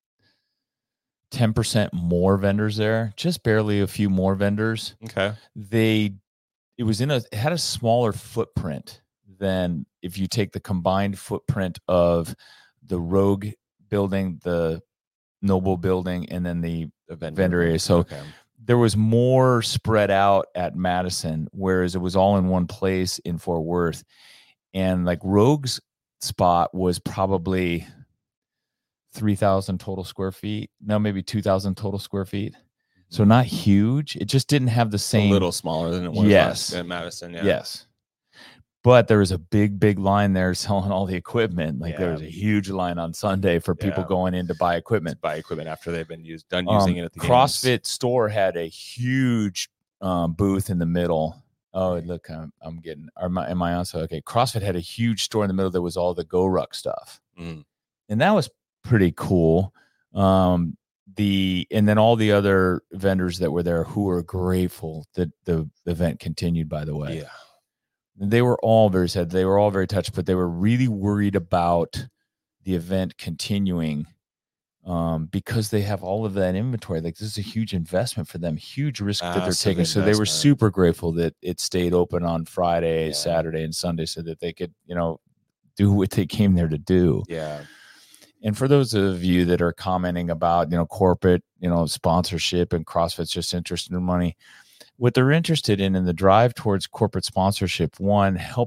ten percent more vendors there, just barely a few more vendors. Okay. They, it was in a, it had a smaller footprint than if you take the combined footprint of the Rogue building, the Noble building, and then the The vendor, vendor area. So okay. there was more spread out at Madison, whereas it was all in one place in Fort Worth. And like Rogue's spot was probably three thousand total square feet. No, maybe two thousand total square feet. So not huge. It just didn't have the same. A little smaller than it was Yes. last- at Madison. Yeah. Yes. But there was a big, big line there selling all the equipment. Like there Yeah. was a huge line on Sunday for people Yeah. going in to buy equipment. Buy equipment after they've been used, done using Um, it at the games. CrossFit store had a huge um, booth in the middle. Oh, look, I'm, I'm getting, am I, am I on? So, okay. CrossFit had a huge store in the middle that was all the Go Ruck stuff. Mm. And that was pretty cool. Um, the, and then all the other vendors that were there who were grateful that the event continued, by the way. Yeah. They were all very sad. They were all very touched, but they were really worried about the event continuing um, because they have all of that inventory. Like this is a huge investment for them, huge risk that they're Massive taking. So they were investment. super grateful that it stayed open on Friday, Yeah. Saturday, and Sunday so that they could, you know, do what they came there to do. Yeah. And for those of you that are commenting about, you know, corporate, you know, sponsorship and CrossFit's just interested in money, what they're interested in in the drive towards corporate sponsorship, one, helps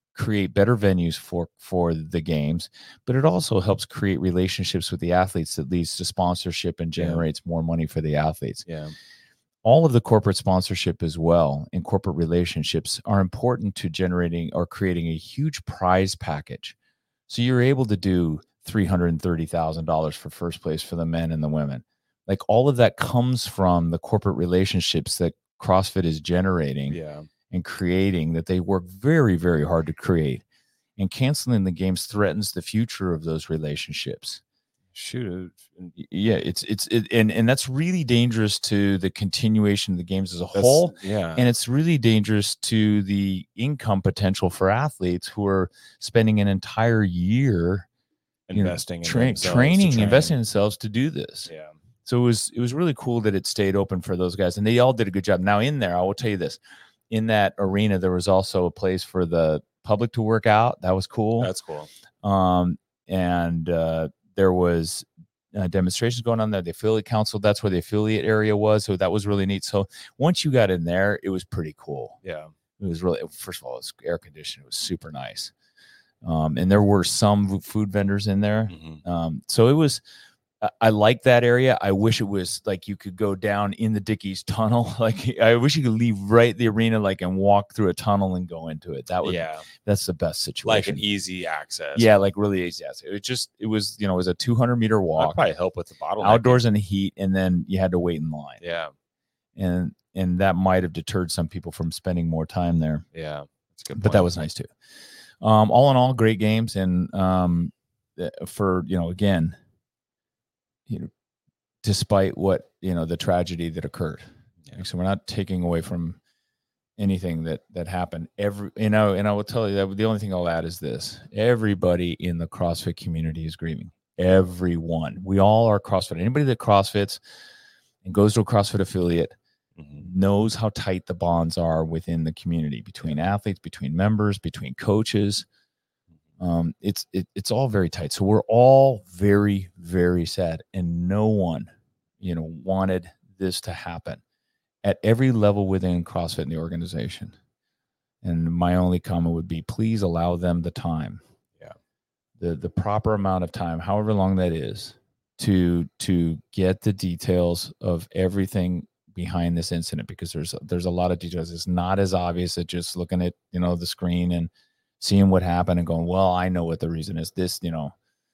create better venues for for the games, but it also helps create relationships with the athletes that leads to sponsorship and generates yeah. more money for the athletes. Yeah. All of the corporate sponsorship as well and corporate relationships are important to generating or creating a huge prize package. So you're able to do three hundred thirty thousand dollars for first place for the men and the women. Like all of that comes from the corporate relationships that CrossFit is generating yeah. and creating, that they work very, very hard to create. And canceling the games threatens the future of those relationships. Shoot. Yeah, it's it's it, and and that's really dangerous to the continuation of the games as a That's, whole. Yeah. And it's really dangerous to the income potential for athletes who are spending an entire year investing you know, tra- in training, train. investing in themselves to do this. Yeah. So it was it was really cool that it stayed open for those guys, and they all did a good job. Now in there, I will tell you this: in that arena, there was also a place for the public to work out. That was cool. That's cool. Um, and uh, there was uh, demonstrations going on there. The affiliate council, that's where the affiliate area was. So that was really neat. So once you got in there, it was pretty cool. Yeah. It was really, first of all, it was air conditioned. It was super nice. Um, and there were some food vendors in there. Mm-hmm. Um, so it was, I like that area. I wish it was like you could go down in the Dickies tunnel. Like I wish you could leave right the arena, like and walk through a tunnel and go into it. That would, yeah, that's the best situation. Like an easy access. Yeah, like really easy access. It just, it was, you know, it was a two hundred meter walk. That'd probably help with the bottleneck. Outdoors in the heat, and then you had to wait in line. Yeah, and and that might have deterred some people from spending more time there. Yeah, that's a good point. But that was nice too. Um, all in all, great games, and um, for you know, again, you know. Despite what, you know, the tragedy that occurred. Yeah. So we're not taking away from anything that, that happened. Every, you know, and I will tell you that the only thing I'll add is this: everybody in the CrossFit community is grieving. Everyone. We all are CrossFit. Anybody that CrossFits and goes to a CrossFit affiliate mm-hmm. knows how tight the bonds are within the community, between athletes, between members, between coaches. Um, it's it, it's all very tight. So we're all very, very sad, and no one, you know, wanted this to happen at every level within CrossFit in the organization. And my only comment would be, please allow them the time, yeah, the the proper amount of time, however long that is, to to get the details of everything behind this incident, because there's there's a lot of details. It's not as obvious as just looking at, you know, the screen and seeing what happened and going, well, I know what the reason is. This, you know,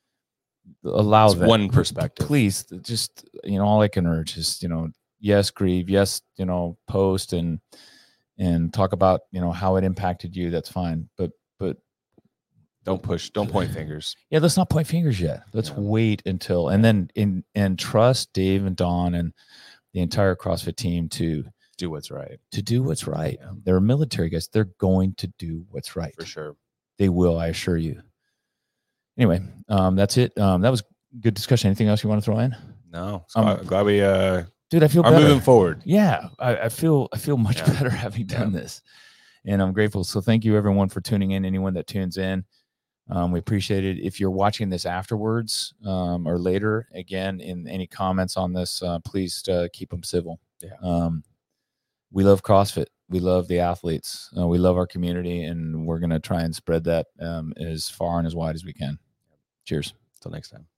allow it's that one perspective. Please, just, you know, all I can urge is, you know, yes, grieve, yes, you know, post and and talk about, you know, how it impacted you. That's fine, but but don't push, don't point fingers. Yeah, let's not point fingers yet. Let's yeah. wait until, and then in and trust Dave and Dawn and the entire CrossFit team to do what's right. To do what's right. Yeah. They're military guys. They're going to do what's right. For sure. They will, I assure you. Anyway, um, that's it. Um, that was good discussion. Anything else you want to throw in? No. Um, I'm glad we uh dude, I feel are better. moving forward. Yeah. I, I feel I feel much yeah. better having done yeah. this. And I'm grateful. So thank you everyone for tuning in, anyone that tunes in. Um, we appreciate it. If you're watching this afterwards um, or later, again, in any comments on this, uh, please uh, keep them civil. Yeah. Um, we love CrossFit. We love the athletes. Uh, we love our community, and we're going to try and spread that um, as far and as wide as we can. Cheers. Till next time.